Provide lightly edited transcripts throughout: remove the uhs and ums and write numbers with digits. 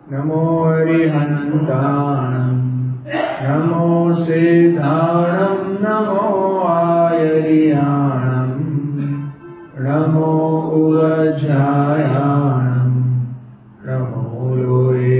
नमो हरिहन्ताणं नमो सिद्धाणं नमो आयर्याणं नमो उवज्रायाणं नमो लोये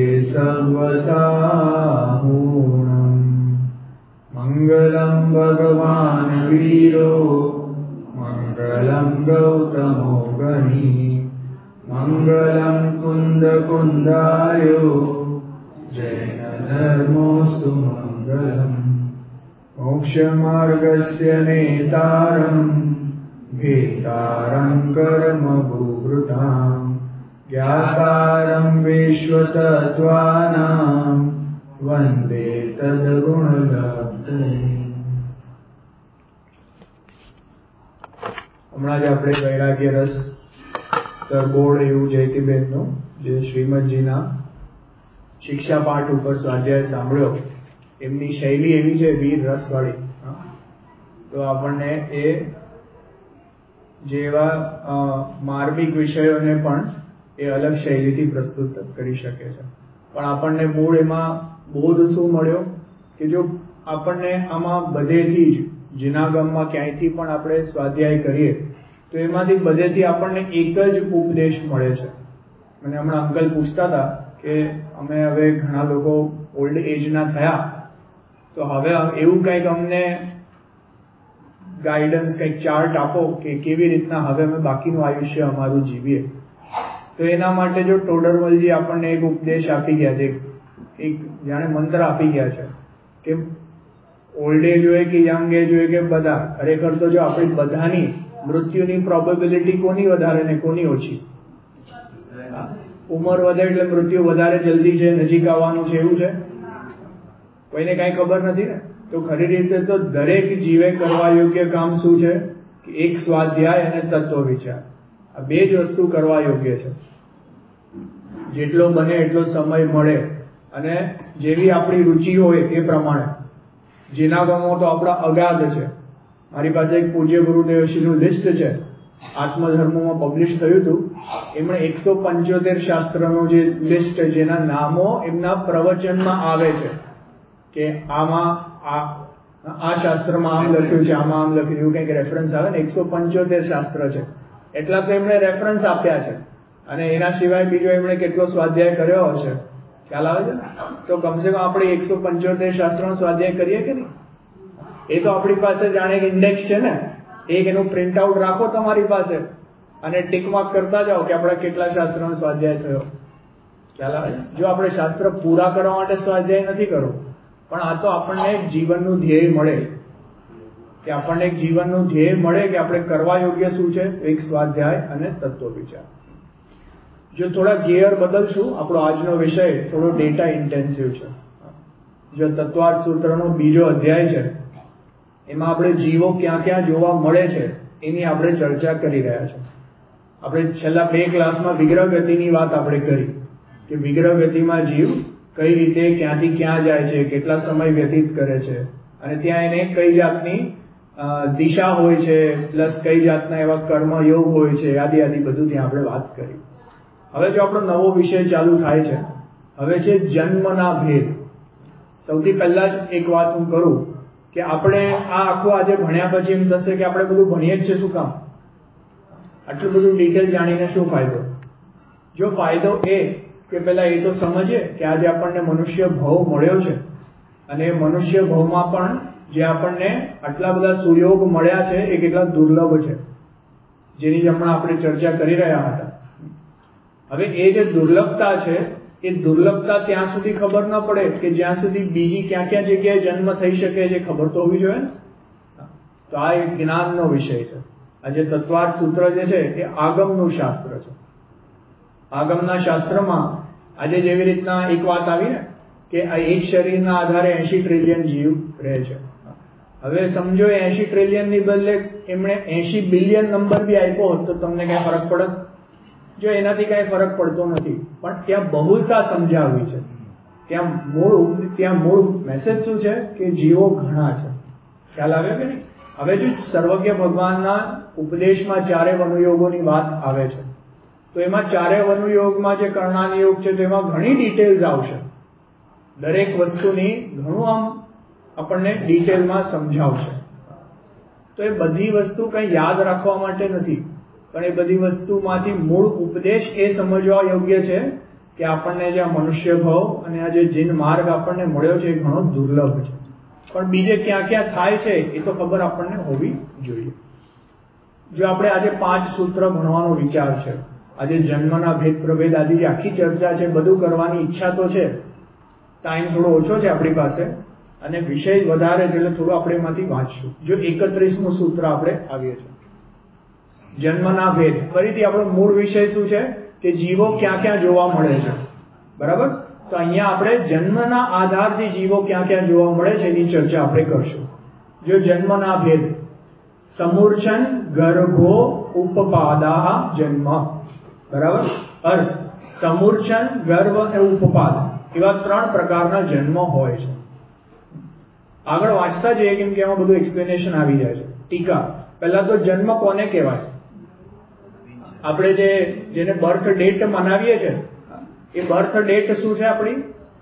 सर्वसाहूणं मङ्गलं भगवान् वीरो मङ्गलं गौतमो गणी मङ्गलं कुन्दकुन्दायो जैनधर्मोऽस्तु मङ्गलम् मोक्षमार्गस्य नेतारं भेतारं कर्मभूभृतां ज्ञातारं विश्वतत्त्वानां वन्दे तद्गुणलब्धये। હમણાં જ આપણે વૈરાગ્ય રસ બોર્ડ એવું જયતીબેનનું જે શ્રીમદજીના શિક્ષા પાઠ ઉપર સ્વાધ્યાય સાંભળ્યો, એમની શૈલી એવી છે વીર રસવાળી, તો આપણને એ જેવા માર્મિક વિષયોને પણ એ અલગ શૈલીથી પ્રસ્તુત કરી શકે છે. પણ આપણને મૂળ એમાં બોધ શું મળ્યો કે જો આપણને આમાં બધેથી જ જૂનાગમમાં ક્યાંયથી પણ આપણે સ્વાધ્યાય કરીએ તો એમાંથી બધેથી આપણને એક જ ઉપદેશ મળે છે. મને હમણાં અંકલ પૂછતા હતા કે અમે હવે ઘણા લોકો ઓલ્ડ એજના થયા, તો હવે એવું કંઈક અમને ગાઈડન્સ, કંઈક ચાર્ટ આપો કે કેવી રીતના હવે અમે બાકીનું આયુષ્ય અમારું જીવીએ. તો એના માટે જો ટોડરમલજી આપણને એક ઉપદેશ આપી ગયા છે, એક જાણે મંત્ર આપી ગયા છે કે ઓલ્ડ એજ હોય કે યંગ એજ હોય કે બધા, ખરેખર તો જો આપણી બધાની મૃત્યુની પ્રોબેબિલિટી કોની વધારે ને કોની ઓછી? ઉંમર વધે એટલે મૃત્યુ વધારે જલ્દી છે, નજીક આવવાનું છે, એવું છે? કોઈને કઈ ખબર નથી ને. તો ખરી રીતે તો દરેક જીવે કરવા યોગ્ય કામ શું છે કે એક સ્વાધ્યાય અને તત્વ વિચાર, આ બે જ વસ્તુ કરવા યોગ્ય છે. જેટલો બને એટલો સમય મળે અને જેવી આપણી રુચિ હોય એ પ્રમાણે. જીનાગમો તો આપણા અગાધ છે. મારી પાસે એક પૂજ્ય ગુરુદેવશ્રીનું લિસ્ટ છે, આત્મધર્મોમાં પબ્લિશ થયું હતું. એમણે 175 શાસ્ત્રનું જે લિસ્ટ, જેના નામો એમના પ્રવચનમાં આવે છે કે આમાં આ શાસ્ત્રમાં આમ લખ્યું છે, આમાં આમ લખ્યું, એવું કંઈક રેફરન્સ આવે ને. 175 શાસ્ત્ર છે, એટલા તો એમણે રેફરન્સ આપ્યા છે. અને એના સિવાય બીજો એમણે કેટલો સ્વાધ્યાય કર્યો હશે, ખ્યાલ આવે છે ને? તો કમસે કમ આપણે 175 શાસ્ત્રનો સ્વાધ્યાય કરીએ કે નહીં? એ તો આપણી પાસે જાણે એક ઇન્ડેક્સ છે ને, એક એનું પ્રિન્ટ આઉટ રાખો તમારી પાસે અને ટીક માર્ક કરતા જાઓ કે આપણા કેટલા શાસ્ત્રનો સ્વાધ્યાય થયો. ખ્યાલ આવે છે? જો આપણે શાસ્ત્ર પૂરા કરવા માટે સ્વાધ્યાય નથી કરવું, પણ આ તો આપણને એક જીવનનું ધ્યેય મળે, કે આપણને એક જીવનનું ધ્યેય મળે કે આપણે કરવા યોગ્ય શું છે, એક સ્વાધ્યાય અને તત્વ વિચાર. જો થોડા ગિયર બદલશું, આપણો આજનો વિષય થોડો ડેટા ઇન્ટેન્સિવ છે. જો તત્વાર્થ સૂત્રનો બીજો અધ્યાય છે, એમાં આપણે જીવો ક્યાં ક્યાં જોવા મળે છે એની આપણે ચર્ચા કરી રહ્યા છે. આપણે છેલ્લા 2 ક્લાસમાં વિગ્રહ ગતિની વાત આપણે કરી કે વિગ્રહ ગતિમાં જીવ કઈ રીતે ક્યાંથી ક્યાં જાય છે, કેટલા સમય વ્યતીત કરે છે, અને ત્યાં એને કઈ જાતની દિશા હોય છે, પ્લસ કઈ જાતના એવા કર્મયોગ હોય છે, આદિ બધું ત્યાં આપણે વાત કરી. હવે જો આપણો નવો વિષય ચાલુ થાય છે, હવે છે જન્મના ભેદ. સૌથી પહેલા જ એક વાત હું કરું કે આપણે આ આખું આજે ભણ્યા પછી એમ થશે કે આપણે બધું ભણીએ જ છે, શું કામ? આટલું બધું ડિટેલ જાણીને શું ફાયદો? જો ફાયદો એ કે પહેલા એ તો સમજીએ કે આજે આપણને મનુષ્ય ભવ મળ્યો છે, અને મનુષ્ય ભવમાં પણ જે આપણને આટલા બધા સુયોગ મળ્યા છે એ કેટલા દુર્લભ છે, જેની હમણાં આપણે ચર્ચા કરી રહ્યા હતા. હવે એ જે દુર્લભતા છે, એ દુર્લભતા ત્યાં સુધી ખબર ન પડે કે જ્યાં સુધી બીજી ક્યાં ક્યાં જગ્યાએ જન્મ થઈ શકે છે ખબર તો હોવી જોઈએ ને. તો આ એક જ્ઞાનનો વિષય છે. આ જે તત્વાર્થ સૂત્ર જે છે એ આગમનું શાસ્ત્ર છે. આગમના શાસ્ત્રમાં આજે જેવી રીતના એક વાત આવી ને કે આ એક શરીરના આધારે 80 ટ્રિલિયન જીવ રહે છે. હવે સમજો 80 ટ્રિલિયનની બદલે એમણે 80 બિલિયન નંબર બી આપ્યો હોત તો તમને કઈ ફરક પડે? જો એનાથી કઈ ફરક પડતો નથી, પણ ત્યાં બહુલતા સમજાવવી છે. ત્યાં મૂળ મેસેજ શું છે કે જીવો ઘણા છે. ખ્યાલ આવ્યો કે નહીં? હવે જો સર્વજ્ઞ ભગવાનના ઉપદેશમાં 4 અનુયોગોની વાત આવે છે, તો એમાં ચારે વનુયોગમાં જે કર્ણાની યોગ છે તેમાં ઘણી ડિટેલ્સ આવશે. દરેક વસ્તુની ઘણું આમ આપણને ડિટેલમાં સમજાવશે. તો એ બધી વસ્તુ કંઈ યાદ રાખવા માટે નથી, પણ એ બધી વસ્તુમાંથી મૂળ ઉપદેશ એ સમજવા યોગ્ય છે કે આપણને જે આ મનુષ્ય ભાવ અને આ જે જીન માર્ગ આપણને મળ્યો છે એ ઘણો દુર્લભ છે, પણ બીજે ક્યાં ક્યાં થાય છે એ તો ખબર આપણને હોવી જોઈએ. જો આપણે આજે 5 સૂત્ર ભણવાનો વિચાર છે, આજે જન્મના ભેદ પ્રભેદ આદિ જે આખી ચર્ચા છે બધું કરવાની ઈચ્છા તો છે, ટાઈમ થોડો ઓછો છે આપણી પાસે અને વિષય વધારે છે એટલે થોડું આપણે એમાંથી વાંચશું. જો 31મું સૂત્ર આપણે આવીએ છીએ, જન્મના ભેદ. ફરીથી આપણો મૂળ વિષય શું છે કે જીવો ક્યાં ક્યાં જોવા મળે છે, બરાબર? તો અહીંયા આપણે જન્મના આધારથી જીવો ક્યાં ક્યાં જોવા મળે છે એની ચર્ચા આપણે કરશું. જો જન્મના ભેદ, સમૂર્છન ગર્ભો ઉપપાદા જન્મ, બરાબર? અર્થ સમૂર્છન, ગર્ભ અને ઉપપાદ એવા 3 પ્રકારના જન્મ હોય છે. આગળ વાંચતા જઈએ કેમ કે એમાં બધું એક્સપ્લેનેશન આવી જાય છે. ટીકા. પહેલા તો જન્મ કોને કહેવાય? આપણે જેને બર્થ ડેટ મનાવીએ છીએ એ બર્થ ડેટ શું છે આપણી?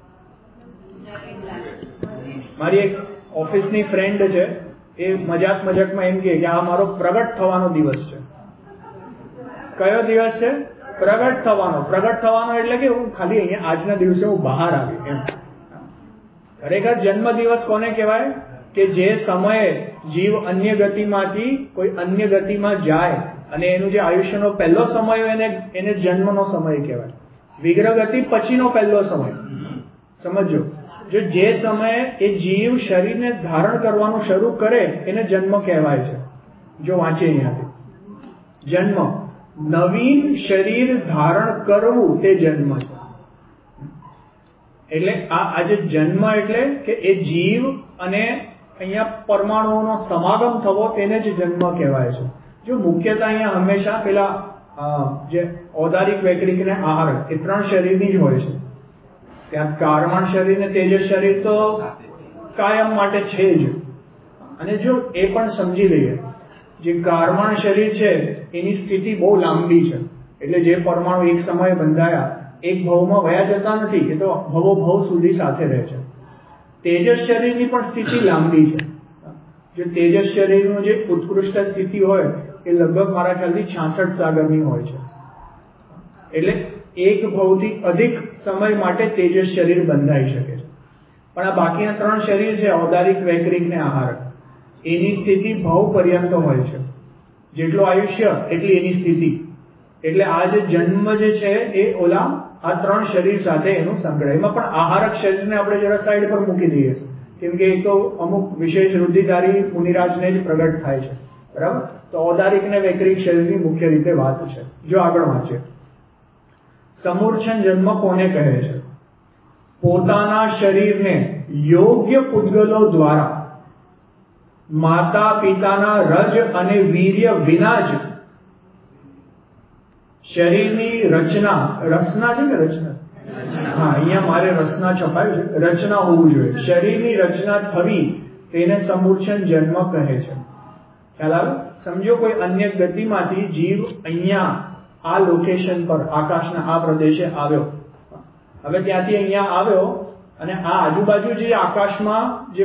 મારી એક ઓફિસની ફ્રેન્ડ છે, એ મજાકમાં એમ કહે કે આ મારો પ્રગટ થવાનો દિવસ છે. કયો દિવસ છે? પ્રગટ થવાનો. પ્રગટ થવાનો એટલે કે હું ખાલી અહીંયા આજના દિવસે હું બહાર આવી એમ. ખરેખર જન્મ દિવસ કોને કહેવાય? કે જે સમયે જીવ અન્ય ગતિમાંથી કોઈ અન્ય ગતિમાં જાય અને એનું જે આયુષ્યનો પહેલો સમય હોય એને જન્મનો સમય કહેવાય. વિગ્રહ ગતિ પછીનો પહેલો સમય. સમજો, જો જે સમયે એ જીવ શરીરને ધારણ કરવાનું શરૂ કરે એને જન્મ કહેવાય છે. જો વાંચીએ અહીંયાથી, જન્મ નવીન શરીર ધારણ કરવું તે જન્મ છે. એટલે આ જે જન્મ એટલે કે એ જીવ અને અહીંયા પરમાણુઓનો સમાગમ થવો તેને જ જન્મ કહેવાય છે. જો મુખ્યતઃ અહીંયા હંમેશા પેલા જે ઔદારિક વૈકરિક અને આહાર એ 3 શરીરની જ હોય છે. ત્યાં કારમાણ શરીર ને તેજસ શરીર તો કાયમ માટે છે જ. અને જો એ પણ સમજી લઈએ, જે કારમાણ શરીર છે એની સ્થિતિ બહુ લાંબી છે. એટલે જે પરમાણુ એક સમયે બંધાયા એક ભવમાં વયા જતા નથી, એ તો ભવો ભવ સુધી સાથે રહે છે. તેજસ શરીરની પણ સ્થિતિ લાંબી છે. જો તેજસ શરીરનું જે ઉત્કૃષ્ટ સ્થિતિ હોય એ લગભગ મારા ખ્યાલથી 66 સાગરની હોય છે. એટલે એક ભવથી અધિક સમય માટે તેજસ શરીર બંધાઈ શકે છે. પણ આ બાકીના 3 શરીર છે, ઔદારિક વૈકરિક ને આહાર, એની સ્થિતિ ભવ પર્યંત હોય છે. જેટલું આયુષ્ય એટલી એની સ્થિતિ. એટલે આ જે જન્મ જે છે એ ઓલા આ 3 શરીર સાથે એનું સંકળાય. એમાં પણ આહારક શરીરને આપણે જરા સાઈડ પર મૂકી દઈએ, કેમ કે એ તો અમુક વિશેષ વૃદ્ધિધારી મુનિરાજને જ પ્રગટ થાય છે, બરાબર? તો ઔદારિક ને વૈકરિક શરીરની મુખ્ય રીતે વાત છે. જો આગળ વાંચીએ, સમૂર્છન જન્મ કોને કહે છે? પોતાના શરીરને યોગ્ય પૂતગલો દ્વારા માતા પિતાના રજ અને વીર્ય વિના જ શરીરની રચના છે ને રચના, હા અહીંયા મારે રચના છપાયું છે, રચના હોવું જોઈએ. શરીરની રચના થવી તેને સમૂર્છન જન્મ કહે છે. ખ્યાલ આવે? સમજો કોઈ અન્ય ગતિમાંથી જીવ અહીંયા આ લોકેશન પર આકાશના આ પ્રદેશે આવ્યો. હવે ત્યાંથી અહીંયા આવ્યો અને આ આજુબાજુ જે આકાશમાં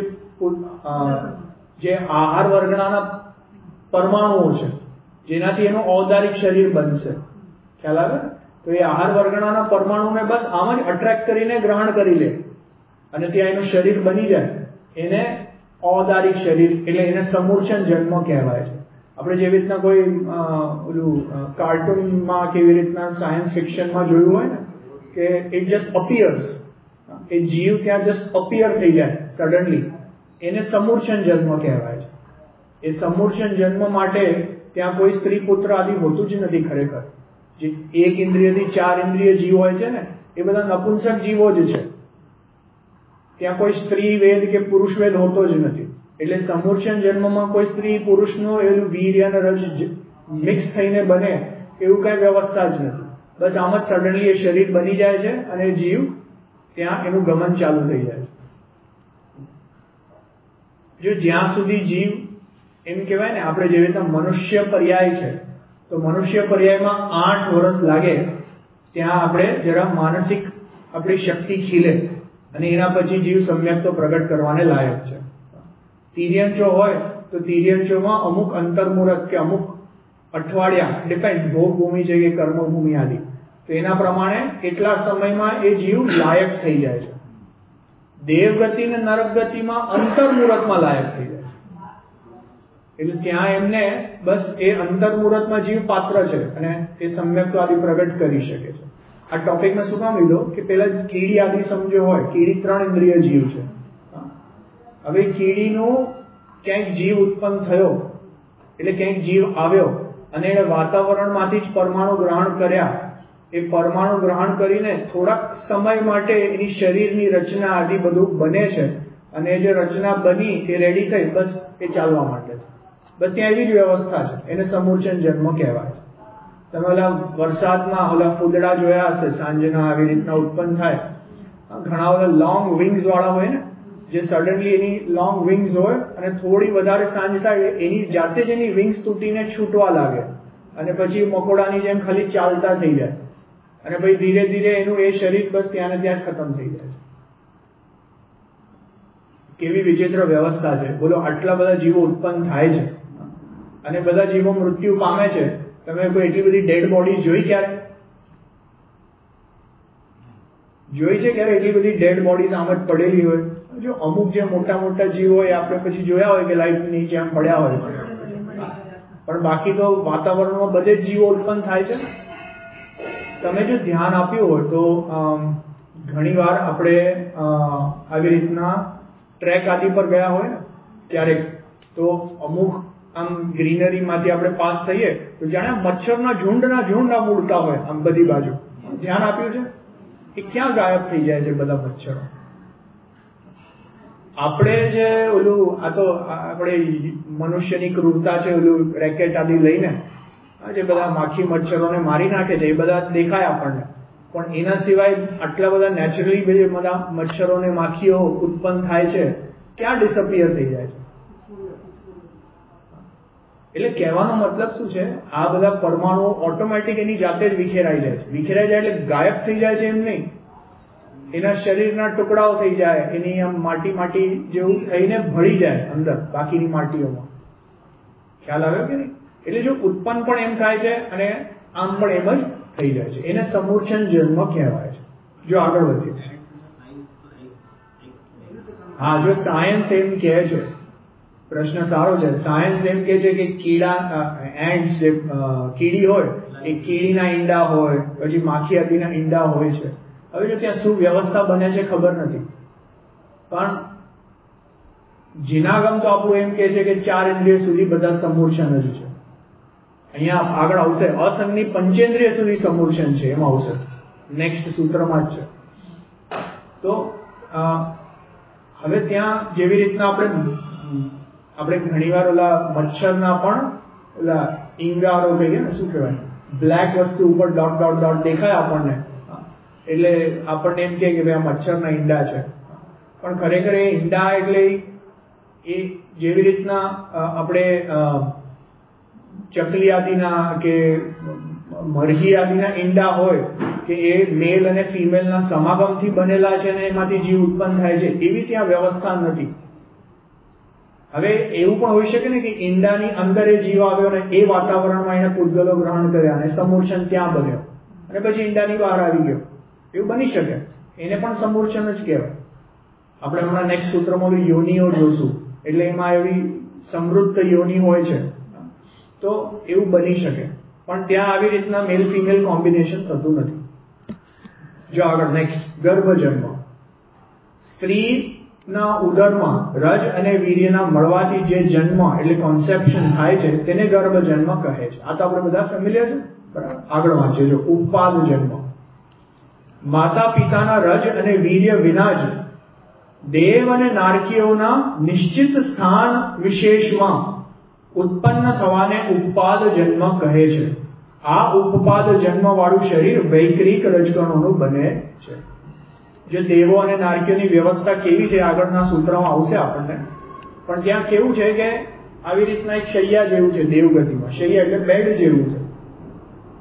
જે આહાર વર્ગના પરમાણુઓ છે જેનાથી એનું ઔદારિક શરીર બનશે. ખ્યાલ આવે? તો એ આહાર વર્ગના પરમાણુને બસ આમ જ અટ્રેક્ટ કરીને ગ્રહણ કરી લે અને ત્યાં એનું શરીર બની જાય. એને ઔદારિક શરીર એટલે એને સમૂર્છન જન્મ કહેવાય છે. આપણે જેવી રીતના કોઈ ઓલું કાર્ટૂનમાં કેવી રીતના સાયન્સ ફિક્શનમાં જોયું હોય ને કે ઇટ જસ્ટ અપિયર્સ, એ જીવ ત્યાં જસ્ટ અપિયર થઈ જાય સડનલી, એને સમૂર્છન જન્મ કહેવાય છે. એ સમૂર્છન જન્મ માટે ત્યાં કોઈ સ્ત્રી પુત્ર આદિ હોતું જ નથી. ખરેખર જે 1 ઇન્દ્રિયથી 4 ઇન્દ્રિય જીવ હોય છે ને એ બધા નપુંસક જીવો જ છે. ત્યાં કોઈ સ્ત્રી વેદ કે પુરુષ વેદ હોતો જ નથી. એટલે સમૂર્છન જન્મમાં કોઈ સ્ત્રી પુરુષનું એવું વીર્ય અને રજ મિક્સ થઈને બને એવું કઈ વ્યવસ્થા જ નથી. બસ આમ જ સડનલી એ શરીર બની જાય છે અને જીવ ત્યાં એનું ગમન ચાલુ થઈ જાય છે. જો જ્યાં સુધી જીવ એમ કહેવાય ને, આપણે જેવી રીતના મનુષ્ય પર્યાય છે, તો મનુષ્ય પર્યાયમાં 8 વર્ષ લાગે ત્યાં આપણે જરા માનસિક આપણી શક્તિ ખીલે અને એના પછી જીવ સમ્યક તો પ્રગટ કરવાને લાયક છે. તિર્યંચો હોય તો તિર્યંચોમાં અમુક અંતર્મુહૂર્ત કે અમુક અઠવાડિયા ડિપેન્ડ ભોગભૂમિ છે કે કર્મભૂમિ આદિ, તો એના પ્રમાણે એટલા સમયમાં એ જીવ લાયક થઈ જાય છે. દેવગતિ અને નરકગતિમાં અંતર્મુહૂર્તમાં લાયક થઈ જાય છે. એટલે ત્યાં એમને બસ એ અંતર્મુહૂર્તમાં જીવ પાત્ર છે અને એ સમ્યક્તો આદિ પ્રગટ કરી શકે છે. આ ટોપિકમાં શું કામ લીધો કે પેલા કીડી આદિ સમજો હોય, કીડી 3 ઇન્દ્રિય જીવ છે. હવે કીડીનું ક્યાંક જીવ ઉત્પન્ન થયો એટલે ક્યાંક જીવ આવ્યો અને એને વાતાવરણમાંથી જ પરમાણુ ગ્રહણ કર્યા. એ પરમાણુ ગ્રહણ કરીને થોડાક સમય માટે એની શરીરની રચના આદિ બધું બને છે અને જે રચના બની એ રેડી થઈ બસ એ ચાલવા માટે છે. બસ ત્યાં એવી જ વ્યવસ્થા છે. એને સમૂર્છન જન્મ કહેવાય છે. તમે ઓલા વરસાદમાં ઓલા ફૂદડા જોયા હશે, સાંજના આવી રીતના ઉત્પન્ન થાય. ઘણા ઓલા લોંગ વિંગ્સ વાળા હોય ને, જે સડનલી એની લોંગ વિંગ્સ હોય અને થોડી વધારે સાંજ થાય એની જાતે જ એની વિંગ્સ તૂટીને છૂટવા લાગે અને પછી મકોડાની જેમ ખાલી ચાલતા થઈ જાય અને પછી ધીરે ધીરે એનું એ શરીર બસ ત્યાં ને ત્યાં જ ખતમ થઈ જાય છે. કેવી વિચિત્ર વ્યવસ્થા છે બોલો. આટલા બધા જીવો ઉત્પન્ન થાય છે અને બધા જીવો મૃત્યુ પામે છે. તમે કોઈ એટલી બધી ડેડ બોડી જોઈ ક્યારે? જોઈ છે ક્યારે એટલી બધી ડેડ બોડી આમ જ પડેલી હોય? જો અમુક જે મોટા મોટા જીવો હોય આપણે પછી જોયા હોય કે લાઈફ નીચે આમ પડ્યા હોય છે, પણ બાકી તો વાતાવરણમાં બધે જ જીવો ઉત્પન્ન થાય છે. તમે જો ધ્યાન આપ્યું હોય તો ઘણી વાર આપણે આવી રીતના ટ્રેક આદિ પર ગયા હોય ને ક્યારેક, તો અમુક આમ ગ્રીનરીમાંથી આપણે પાસ થઈએ તો જાણે મચ્છરના ઝુંડ આમ ઉડતા હોય આમ બધી બાજુ. ધ્યાન આપ્યું છે? એ ક્યાં ગાયબ થઈ જાય છે બધા મચ્છરો? આપણે જે ઓલું આ તો આપણે મનુષ્યની ક્રૂરતા છે, ઓલું રેકેટ આદિ લઈને જે બધા માખી મચ્છરોને મારી નાખે છે એ બધા દેખાય આપણને, પણ એના સિવાય આટલા બધા નેચરલી બધા મચ્છરો ને માખીઓ ઉત્પન્ન થાય છે, ક્યાં ડિસઅપિયર થઈ જાય છે? એટલે કહેવાનો મતલબ શું છે, આ બધા પરમાણુઓ ઓટોમેટિક એની જાતે જ વિખેરાઈ જાય છે. વિખેરાઈ જાય એટલે ગાયબ થઈ જાય છે એમ નહીં, એના શરીરના ટુકડાઓ થઈ જાય, એની આમ માટી જેવું થઈને ભળી જાય અંદર બાકીની માટીઓમાં. ખ્યાલ આવ્યો કે નહીં? એટલે જો ઉત્પન્ન પણ એમ થાય છે અને આમ પણ એમ જ થઈ જાય છે. એને સમૂર્છન જન્મ કહેવાય છે. જો આગળ વધીએ, હા, જો સાયન્સ એમ કહે છે, પ્રશ્ન સારો છે. સાયન્સ એમ કહે છે કે કીડા એન્ડ્સ જે કીડી હોય એ કીડીના ઈંડા હોય, પછી માખી આદિના ઈંડા હોય છે. હવે જો ત્યાં શું વ્યવસ્થા બને છે ખબર નથી, પણ જીનાગમ તો આપણું એમ કહે છે કે 4 ઇન્દ્રિય સુધી બધા સમૂર્છન જ છે. અહીંયા આગળ આવશે અસંગની પંચેન્દ્રિય સુધી સમૂર્છન છે, એમાં આવશે નેક્સ્ટ સૂત્રમાં જ છે. તો હવે ત્યાં જેવી રીતના આપણે ઘણીવાર ઓલા મચ્છરના પણ ઓલા ઈંગારો કહીએ ને, શું કહેવાય, બ્લેક વસ્તુ ઉપર ડોટ ડોટ ડોટ દેખાય આપણને, એટલે આપણને એમ કે ભાઈ આ મચ્છરના ઈંડા છે, પણ ખરેખર એ ઈંડા એટલે એ જેવી રીતના આપણે ચકલી આદિના કે મરઘી આદિના ઈંડા હોય કે એ મેલ અને ફિમેલના સમાગમથી બનેલા છે ને એમાંથી જીવ ઉત્પન્ન થાય છે, એવી ત્યાં વ્યવસ્થા નથી. હવે એવું પણ હોઈ શકે ને કે ઈંડાની અંદર એ જીવ આવ્યો ને એ વાતાવરણમાં એને પૂતગલો ગ્રહણ કર્યા અને સમૂર્છન ત્યાં બન્યો અને પછી ઈંડાની બહાર આવી ગયો, એવું બની શકે. એને પણ સમૂર્છન જ કહેવાય. આપણે હમણાં નેક્સ્ટ સૂત્રમાં યોનિઓ જોશું, એટલે એમાં એવી સમૃદ્ધ યોનિ હોય છે, તો એવું બની શકે. પણ ત્યાં આવી રીતના મેલ ફિમેલ કોમ્બિનેશન થતું નથી. જો આગળ નેક્સ્ટ, ગર્ભજન્મ. સ્ત્રીના ઉદરમાં રજ અને વીર્યના મળવાથી જે જન્મ એટલે કોન્સેપ્શન થાય છે તેને ગર્ભજન્મ કહે છે. આ તો આપણે બધા ફેમિલિયર છે, બરાબર. આગળ વાંચીએ, જો ઉત્પાદ જન્મ. માતા પિતાના રજ અને વીર્ય વિના જ દેવ અને નારકીઓના નિશ્ચિત સ્થાન વિશેષમાં ઉત્પન્ન થવાને ઉપપાદ જન્મ કહે છે. આ ઉપપાદ જન્મ વાળું શરીર વૈકરિક રજકણોનું બને છે. જે દેવો અને નારકીઓની વ્યવસ્થા કેવી છે આગળના સૂત્રમાં આવશે આપણને, પણ ત્યાં કેવું છે કે આવી રીતના એક શૈયા જેવું છે દેવગતિમાં. શૈયા એટલે બેડ જેવું છે,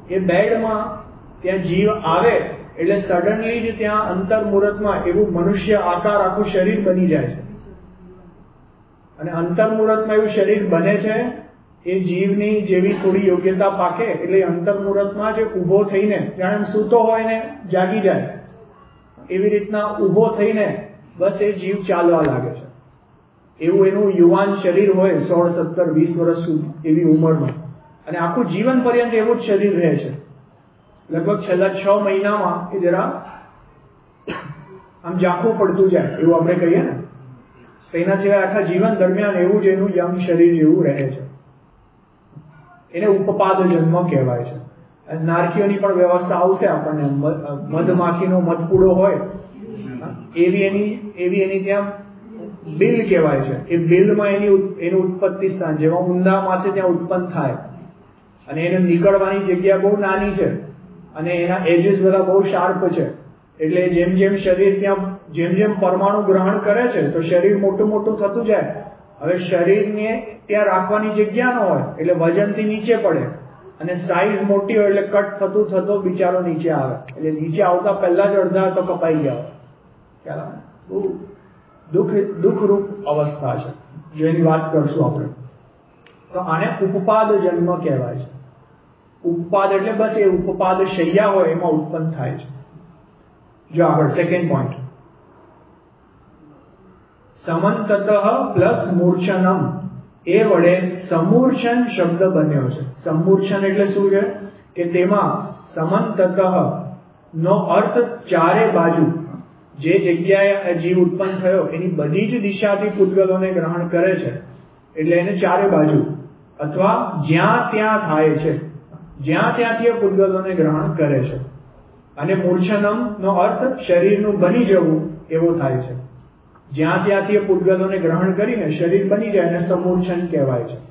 એ બેડમાં ત્યાં જીવ આવે એટલે સડનલી જ ત્યાં અંતર્મુહૂર્તમાં એવું મનુષ્ય આકાર આખું શરીર બની જાય છે. અને અંતર્મુહૂર્તમાં એવું શરીર બને છે, એ જીવની જેવી થોડી યોગ્યતા પાકે એટલે અંતર્મુહૂર્તમાં જ ઊભો થઈને જાણે સૂતો હોય ને જાગી જાય એવી રીતના ઊભો થઈને બસ એ જીવ ચાલવા લાગે છે. એવું એનું યુવાન શરીર હોય 16, 17, 20 વર્ષ સુધી એવી ઉંમરનું, અને આખું જીવન પર્યંત એવું જ શરીર રહે છે. લગભગ છેલ્લા 6 મહિનામાં એ જરા આમ ઝાંખું પડતું જાય એવું આપણે કહીએ ને, એના સિવાય આખા જીવન દરમિયાન એવું જ એનું યંગ શરીર જેવું રહે છે. એને ઉપપાદ જન્મ કહેવાય છે. નારકીઓની પણ વ્યવસ્થા આવશે આપણને, મધમાખીનો મધપૂડો હોય એવી એની ત્યાં બિલ કહેવાય છે. એ બિલમાં એનું ઉત્પત્તિ સ્થાન જેમાં ઊંડામાંથી ત્યાં ઉત્પન્ન થાય, અને એને નીકળવાની જગ્યા બહુ નાની છે, અને એના એજીસ બધા બહુ શાર્પ છે. એટલે જેમ જેમ શરીર ત્યાં જેમ પરમાણુ ગ્રહણ કરે છે તો શરીર મોટું મોટું થતું જાય. હવે શરીરને ત્યાં રાખવાની જગ્યા ન હોય એટલે વજનથી નીચે પડે, અને સાઈઝ મોટી હોય એટલે કટ થતો બિચારો નીચે આવે. એટલે નીચે આવતા પહેલા જ અડધા તો કપાઈ ગયા હોય. બહુ દુઃખરૂપ અવસ્થા છે, જો એની વાત કરશું આપણે તો આને ઉપપાદ જન્મ કહેવાય છે. ઉપપાદ એટલે બસ એ ઉપપાદ શૈયા હોય એમાં ઉત્પન્ન થાય છે. જો આગળ સેકન્ડ પોઈન્ટ, સમંતતઃ પ્લસ મૂર્છનમ, એ વડે સમૂર્છન શબ્દ બન્યો છે. સમૂર્છન એટલે શું છે કે તેમાં સમંતતઃ નો અર્થ ચારે બાજુ, જે જગ્યાએ જીવ ઉત્પન્ન થયો એની બધી જ દિશાથી પૂતગલોને ગ્રહણ કરે છે, એટલે એને ચારે બાજુ અથવા જ્યાં ત્યાં થાય છે, જ્યાં ત્યાંથી એ પૂતગલોને ગ્રહણ કરે છે. અને મૂર્છનમ નો અર્થ શરીરનું બની જવું એવો થાય છે. જ્યાં ત્યાંથી એ પૂતગલોને ગ્રહણ કરીને શરીર બની જાય એને સમૂર્છન કહેવાય છે.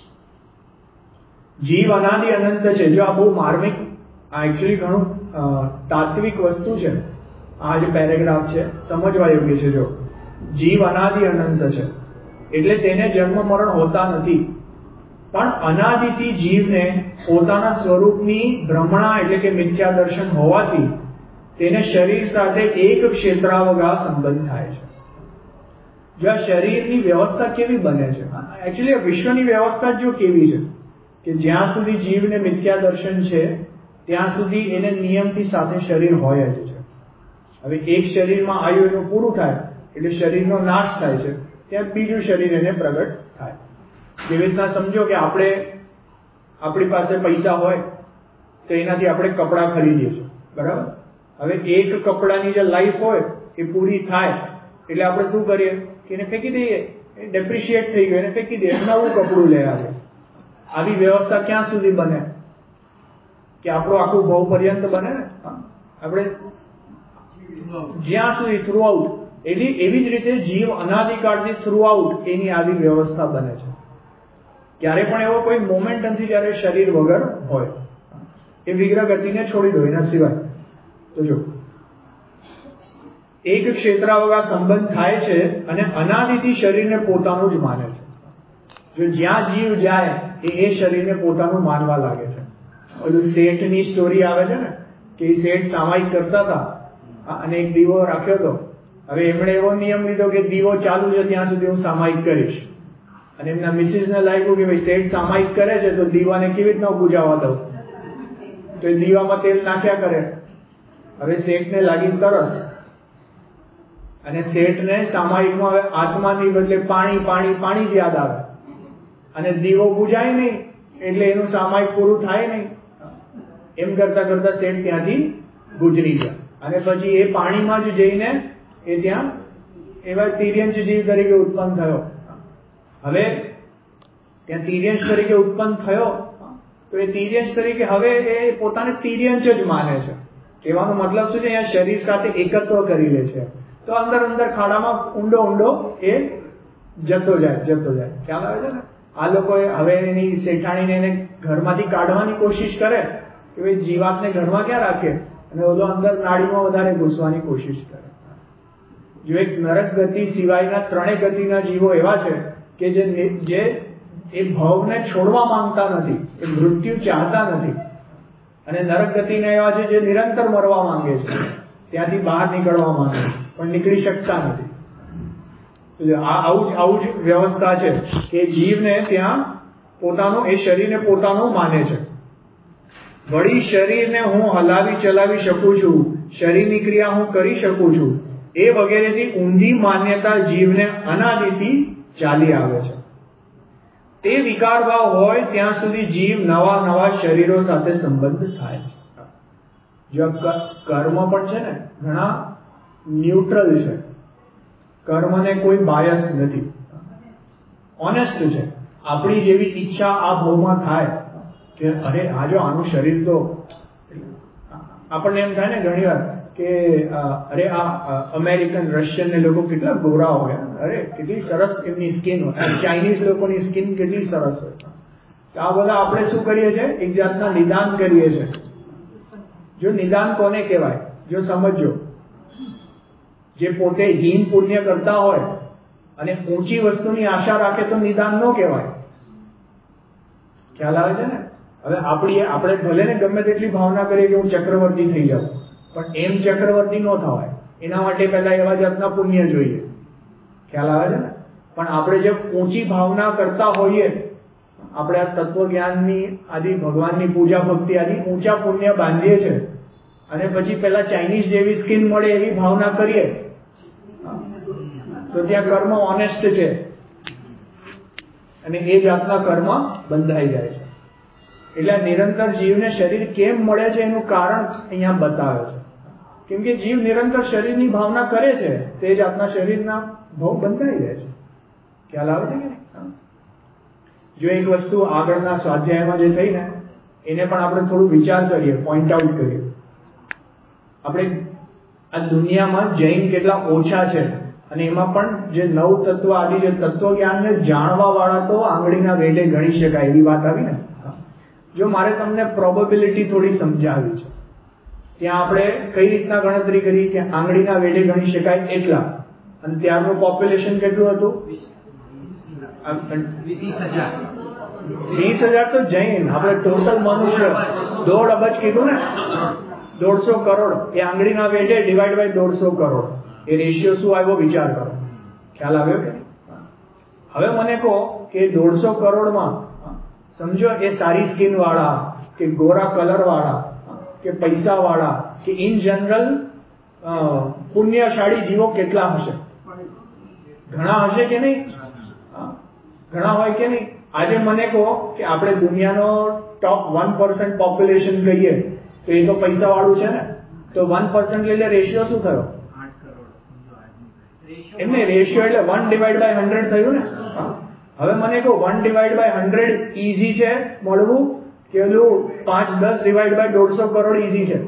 જીવ અનાદિ અનંત છે. જો આ બહુ માર્મિક, આ એકચ્યુઅલી ઘણું તાત્વિક વસ્તુ છે. આ જે પેરેગ્રાફ છે સમજવા યોગ્ય છે. જો જીવ અનાદિ અનંત છે એટલે તેને જન્મ મરણ હોતા નથી, પણ અનાદિથી જીવને પોતાના સ્વરૂપની ભ્રમણા એટલે કે મિથ્યા દર્શન હોવાથી તેને શરીર સાથે એક ક્ષેત્રાવગા સંબંધ થાય છે. જો આ શરીરની વ્યવસ્થા કેવી બને છે, એકચ્યુઅલી વિશ્વની વ્યવસ્થા જો કેવી છે કે જ્યાં સુધી જીવને મિથ્યા દર્શન છે ત્યાં સુધી એને નિયમથી સાથે શરીર હોય જ છે. હવે એક શરીરમાં આયુ એનું પૂરું થાય એટલે શરીરનો નાશ થાય છે, ત્યાં બીજું શરીર એને પ્રગટ થાય. જેવી રીતના સમજો કે આપણી પાસે પૈસા હોય તો એનાથી આપણે કપડાં ખરીદીએ છીએ, બરાબર. હવે એક કપડાની જે લાઈફ હોય એ પૂરી થાય એટલે આપણે શું કરીએ કે એને ફેંકી દઈએ, એ ડેપ્રિશિએટ થઈ ગયું, એને ફેંકી દઈએ, નવું કપડું લઈ આવે. આવી વ્યવસ્થા ક્યાં સુધી બને કે આપણું આખું ભવ પર્યંત બને ને, આપણે જ્યાં સુધી થ્રુ આઉટ. એવી જ રીતે જીવ અનાદિકાળથી થ્રુ આઉટ એની આવી વ્યવસ્થા બને છે. ક્યારે પણ એવો કોઈ મોમેન્ટ નથી જ્યારે શરીર વગર હોય. એ વિગ્રહ ગતિને છોડી દો એના સિવાય. તો જો એક ક્ષેત્રાવગા સંબંધ થાય છે અને અનાદિથી શરીરને પોતાનું જ માને છે. જો જ્યાં જીવ જાય એ શરીરને પોતાનું માનવા લાગે છે. ઓલું શેઠની સ્ટોરી આવે છે ને કે એ શેઠ સામાયિક કરતા હતા અને એક દીવો રાખ્યો હતો. હવે એમણે એવો નિયમ લીધો કે દીવો ચાલુ છે ત્યાં સુધી હું સામાયિક કરીશ, અને એમના મિસિસને લાગ્યું કે ભાઈ શેઠ સામાયિક કરે છે તો દીવાને કેવી રીતના બુજાવવા દઉં, તો એ દીવામાં તેલ નાખ્યા કરે. હવે શેઠને લાગી તરસ, અને શેઠને સામાયિકમાં હવે આત્માની બદલે પાણી જ યાદ આવે, અને દીવો બુજાય નહીં એટલે એનું સામાયિક પૂરું થાય નહીં. એમ કરતા કરતા શેઠ ત્યાંથી ગુજરી ગયા, અને પછી એ પાણીમાં જ જઈને એ ત્યાં એવા તિર્યંશ જીવ તરીકે ઉત્પન્ન થયો. હવે ત્યાં તિર્યંશ તરીકે ઉત્પન્ન થયો તો એ તિર્યંશ તરીકે હવે એ પોતાને તિર્યંશ જ માને છે. કહેવાનો મતલબ શું છે, અહીંયા શરીર સાથે એકત્વ કરી લે છે. તો અંદર ખાડામાં ઊંડો એ જતો જાય. ખ્યાલ આવે છે ને? આ લોકો હવે એની શેઠાણીને એને ઘરમાંથી કાઢવાની કોશિશ કરે કે ભાઈ જીવાતને ઘરમાં ક્યાં રાખે, અને ઓલો અંદર નાડીમાં વધારે ઘૂસવાની કોશિશ કરે. જો એક નરક ગતિ સિવાયના ત્રણેય ગતિના જીવો એવા છે કે જે એ ભાવને છોડવા માંગતા નથી, એ મૃત્યુ ચાહતા નથી. અને નરક ગતિના એવા છે જે નિરંતર મરવા માંગે છે, ત્યાંથી બહાર નીકળવા માંગે છે પણ નીકળી શકતા નથી. આવું જ વ્યવસ્થા છે કે જીવને ત્યાં પોતાનું એ શરીરને પોતાનું માને છે. વળી શરીરને હું હલાવી ચલાવી શકું છું, શરીરની ક્રિયા હું કરી શકું છું, એ વગેરેથી ઊંધી માન્યતા જીવને અનાદિથી ચાલી આવે છે. તે વિકાર ભાવ હોય ત્યાં સુધી જીવ નવા નવા શરીરો સાથે સંબંધ થાય છે. જો કર્મ પણ છે ને ઘણા ન્યુટ્રલ છે, કર્મને કોઈ બાયસ નથી, ઓનેસ્ટ છે. આપણી જેવી ઈચ્છા આ ભાવમાં થાય કે અરે આ જો આનું શરીર તો આપણને એમ થાય ને ઘણી વાર કે અરે આ અમેરિકન રશિયન ને લોકો કેટલા ગોરા હોય, અરે કેટલી સરસ એમની સ્કિન હોય, ચાઇનીઝ લોકોની સ્કિન કેટલી સરસ હોય. તો આ બધા આપણે શું કરીએ છીએ, એક જાતના નિદાન કરીએ છીએ. જો નિદાન કોને કહેવાય, જો સમજો, જે પોતે હીન પુણ્ય કરતા હોય અને ઊંચી વસ્તુની આશા રાખે તો નિદાન ન કહેવાય. ખ્યાલ આવે છે ને? હવે આપણે ભલે ને ગમે તેટલી ભાવના કરીએ કે હું ચક્રવર્તી થઈ જાઉં, પણ એમ ચક્રવર્તી ન થવાય. એના માટે પહેલા એવા જાતના પુણ્ય જોઈએ. ખ્યાલ આવે છે ને? પણ આપણે જે ઊંચી ભાવના કરતા હોઈએ, આપણે આ તત્વજ્ઞાનની આદિ ભગવાનની પૂજા ભક્તિ આદિ ઊંચા પુણ્ય બાંધીએ છીએ અને પછી પેલા ચાઇનીઝ જેવી સ્કિન મળે એવી ભાવના કરીએ તો ત્યાં કર્મ ઓનેસ્ટ છે અને એ જાતના કર્મ બંધાઈ જાય છે. એટલે નિરંતર જીવને શરીર કેમ મળે છે એનું કારણ અહીંયા બતાવે છે. કેમ કે જીવ નિરંતર શરીરની ભાવના કરે છે, તે જાતના શરીરના ભાવ બંધાઈ જાય છે. ખ્યાલ આવે છે કે નહીં? જો એક વસ્તુ આગળના સ્વાધ્યાયમાં જે થઈ ને એને પણ આપણે થોડું વિચાર કરીએ, પોઈન્ટ આઉટ કરીએ. આપણે આ દુનિયામાં જૈન કેટલા ઓછા છે અને એમાં પણ જે નવ તત્વ આદિ જે તત્વજ્ઞાનને જાણવા વાળા તો આંગળીના વેઢે ગણી શકાય એવી વાત આવી ને. જો મારે તમને પ્રોબેબિલિટી થોડી સમજાવી છે, ત્યાં આપણે કઈ રીતના ગણતરી કરી કે આંગળીના વેઢે ગણી શકાય એટલા, અને ત્યારનું પોપ્યુલેશન કેટલું હતું? 20,000 તો જૈન. આપણે ટોટલ મનુષ્ય 1.5 અબજ કીધું ને, 150 કરોડ એ આંગળીના વેઢે ડિવાઈડ બાય 150 કરોડ. એ રેશિયો શું આવ્યો વિચાર કરો. ખ્યાલ આવ્યો કે? હવે મને કહો કે 150 કરોડમાં સમજો એ સારી સ્કિન વાળા કે ગોરા કલર વાળા કે પૈસા વાળા કે ઇન જનરલ પુણ્યશાળી જીવો કેટલા હશે? ઘણા હશે કે નહીં? ઘણા હોય કે નહીં? આજે મને કહો કે આપણે દુનિયાનો ટોપ 1% પોપ્યુલેશન કહીએ તો એ તો પૈસા વાળું છે ને, તો 1% એટલે રેશિયો શું થયો? એમને રેશિયો એટલે 1/100 થયું ને. હવે મને કહો 1/100 ઈઝી છે મળવું કે 5-10 ડિવાઈડ બાય 150 કરોડ ઈઝી છે?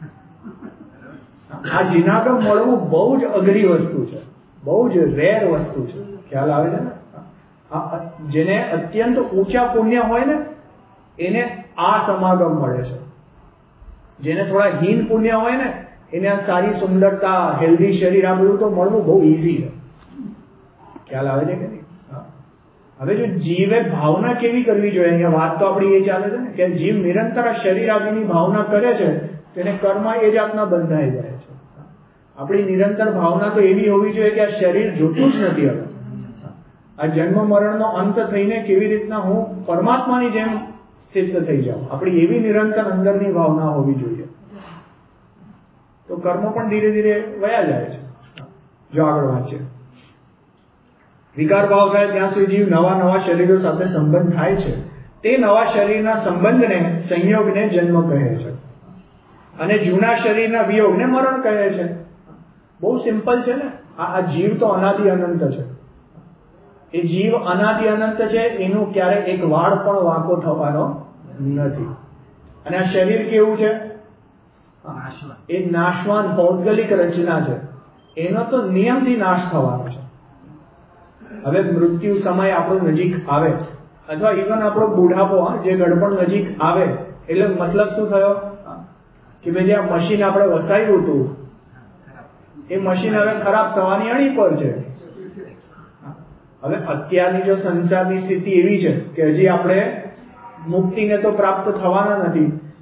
આ જીનાગમ મળવું બહુ જ અઘરી વસ્તુ છે, બહુ જ રેર વસ્તુ છે. ખ્યાલ આવે છે ને? જેને અત્યંત ઊંચા પુણ્ય હોય ને એને આ સમાગમ મળે છે. જેને થોડા હીન પુણ્ય હોય ને એને આ સારી સુંદરતા, હેલ્ધી શરીર, આ બધું તો મળવું બહુ ઈઝી છે. ખ્યાલ આવે છે કે નહીં? હવે જો જીવે ભાવના કેવી કરવી જોઈએ, અહીંયા વાત તો આપણી એ ચાલે છે ને કે જીવ નિરંતર આ શરીર આદિની ભાવના કરે છે, તેને કર્મ એ જાતના બંધાઈ જાય છે. આપણી નિરંતર ભાવના તો એવી હોવી જોઈએ કે આ શરીર જોતું જ નથી. હવે આ જન્મ મરણનો અંત થઈને કેવી રીતના હું પરમાત્માની જેમ સ્થિત થઈ જાઉં, આપણી એવી નિરંતર અંદરની ભાવના હોવી જોઈએ. તો કર્મ પણ ધીરે ધીરે વયા જાય છે. જો આગળ વાંચીએ, વિકાર ભાવ થાય ત્યાં સુધી જીવ નવા નવા શરીરો સાથે સંબંધ થાય છે. તે નવા શરીરના સંબંધને સંયોગને જન્મ કહે છે અને જૂના શરીરના વિયોગને મરણ કહે છે. બહુ સિમ્પલ છે ને. આ જીવ તો અનાદિ અનંત છે. એ જીવ અનાદિ અનંત છે, એનું ક્યારે એક વાળ પણ વાંકો થવાનો નથી. અને આ શરીર કેવું છે? એ નાશવાન પૌદ્ગલિક રચના છે. એનો તો નિયમથી નાશ થવાનો છે. હવે મૃત્યુ સમય આપણો નજીક આવે અથવા ઇવન આપણો બુઢાપો જે ગડપણ નજીક આવે એટલે મતલબ શું થયો કે ભાઈ જે આ મશીન આપણે વસાવ્યું હતું એ મશીન હવે ખરાબ થવાની અણી પર છે. હવે અત્યારની જો સંસારની સ્થિતિ એવી છે કે હજી આપણે મુક્તિને તો પ્રાપ્ત થવાના નથી,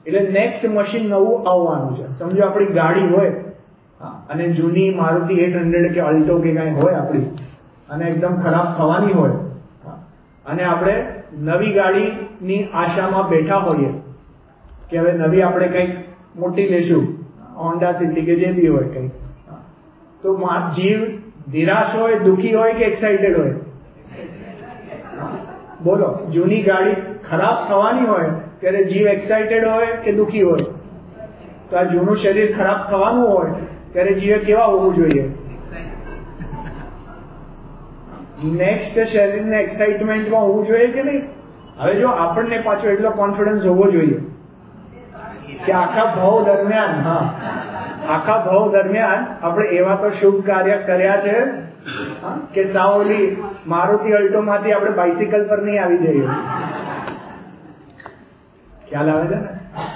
એટલે નેક્સ્ટ મશીન નવું આવવાનું છે. સમજો આપણી ગાડી હોય અને જૂની મારુતિ 800 કે અલ્ટો કે કઈ હોય આપણી, અને એકદમ ખરાબ થવાની હોય, અને આપણે નવી ગાડીની આશામાં બેઠા હોઈએ કે હવે નવી આપણે કંઈક મોટી લેશું, હોન્ડા સિટી કે જે બી હોય કંઈક, તો જીવ નિરાશ હોય, દુઃખી હોય કે એક્સાઇટેડ હોય? બોલો, જૂની ગાડી ખરાબ થવાની હોય ત્યારે જીવ એક્સાઇટેડ હોય કે દુઃખી હોય? તો આ જૂનું શરીર ખરાબ થવાનું હોય ત્યારે જીવે કેવા હોવું જોઈએ? નેક્સ્ટ શરીરને એક્સાઇટમેન્ટમાં હોવું જોઈએ કે નહીં? હવે જો આપણને પાછો એટલો કોન્ફિડન્સ હોવો જોઈએ કે આખા ભાવ દરમિયાન આપણે એવા તો શુભ કાર્ય કર્યા છે કે સાવલી મારુતિ અલ્ટો માંથી આપણે બાઇસિકલ પર નહીં આવી જઈએ. ખ્યાલ આવે છે ને?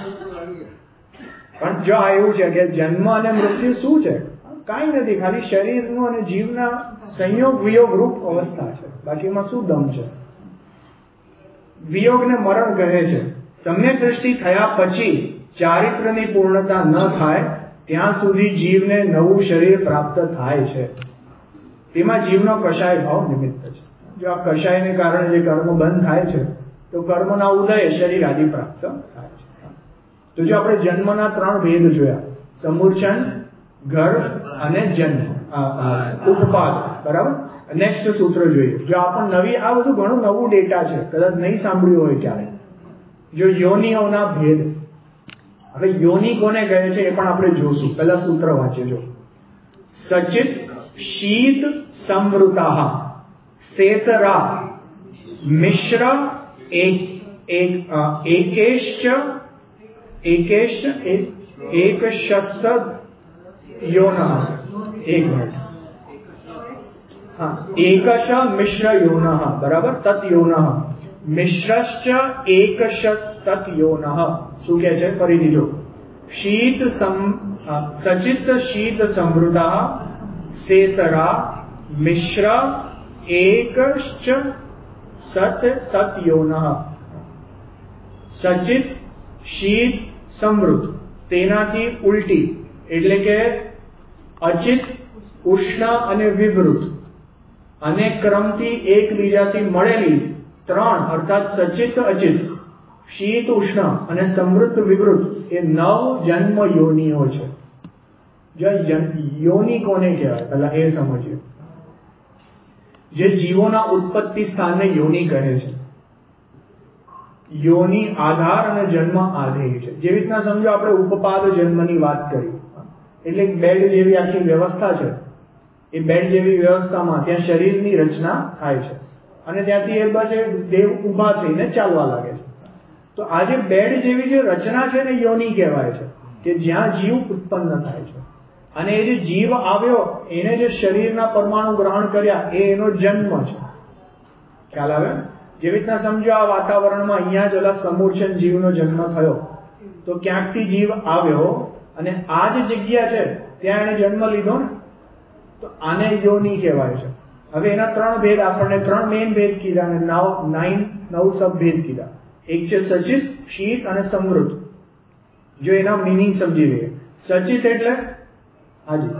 પણ જો એવું છે કે જન્મ અને મૃત્યુ શું છે? કાંઈ નથી, ખાલી શરીરનું અને જીવના સંયોગ વિયોગ રૂપ અવસ્થા છે. બાકીમાં શું દમ છે? વિયોગને મરણ કહે છે. સમ્યક દ્રષ્ટિ થયા પછી ચારિત્રની પૂર્ણતા ન થાય ત્યાં સુધી જીવને નવું શરીર પ્રાપ્ત થાય છે. તેમાં જીવનો કષાય ભાવ નિમિત્ત છે. જો આ કષાયને કારણે જે કર્મ બંધ થાય છે તો કર્મના ઉદય શરીર આદિ પ્રાપ્ત થાય છે. તો જો આપણે જન્મના 3 ભેદ જોયા, સમૂર્છન, ગર્ભ અને જન્મ, ઉપપાદ, બરાબર. નેક્સ્ટ સૂત્ર જોઈએ. જો આપણને નવી, આ બધું ઘણું નવું ડેટા છે, કદાચ નહીં સાંભળ્યું હોય ક્યારે. જો યોનિઓના ભેદ, હવે યોનિ કોને કહે છે એ પણ આપણે જોશું. પહેલા સૂત્ર વાંચે જો. સચિત શીત સંવૃતા સેતરા મિશ્ર એકશસ્ત યોન. એક મિનિટ. એકશ મિશ્ર યોન, બરાબર. તત યોન મિશ્રશ્ચ એકશ તત યોન. શું કે છે? ફરીથી જો. સચિત શીત સંવૃતા સેતરા મિશ્ર એકશ્ચ સત તત યોન. સચિત શીત સમૃદ્ધ, તેનાથી ઉલટી, એટલે કે અચિત, ઉષ્ણ અને વિવૃત, અને ક્રમથી એકબીજાથી મળેલી 3 અર્થાત સચિત અચિત, શીત ઉષ્ણ અને સમૃદ્ધ વિવૃત એ 9 જન્મ યોનિઓ છે. યોનિ કોને કહેવાય પહેલા એ સમજીએ. જે જીવોના ઉત્પત્તિ સ્થાનને યોનિ કહે છે. યોનિ આધાર અને જન્મ આધેય છે. જેવી રીતના સમજો આપણે ઉપપાદ જન્મની વાત કરી, એટલે બેડ જેવી આખી વ્યવસ્થા છે. એ બેડ જેવી વ્યવસ્થામાં ત્યાં શરીરની રચના થાય છે અને ત્યાંથી એ બસ દેવ ઊભા થઈને ચાલવા લાગે છે. તો આ જે બેડ જેવી જે રચના છે ને યોનિ કહેવાય છે, કે જ્યાં જીવ ઉત્પન્ન થાય છે. અને એ જે જીવ આવ્યો એને જે શરીરના પરમાણુ ગ્રહણ કર્યા એ એનો જન્મ છે. ખ્યાલ આવે? જેવી રીતના સમજો આ વાતાવરણમાં અહીંયા જ ઓલા સમૂર્છન જીવનો જન્મ થયો, તો ક્યાંકથી જીવ આવ્યો અને આ જે જગ્યા છે ત્યાં એને જન્મ લીધો ને, તો આને યોનિ કહેવાય છે. હવે એના 3 ભેદ, આપણને 3 મેઇન ભેદ કીધા અને 9 સબ ભેદ કીધા. એક છે સચિત, શીત અને સમૃદ્ધ. જો એના મિનિંગ સમજી લઈએ. સચિત એટલે હાજી,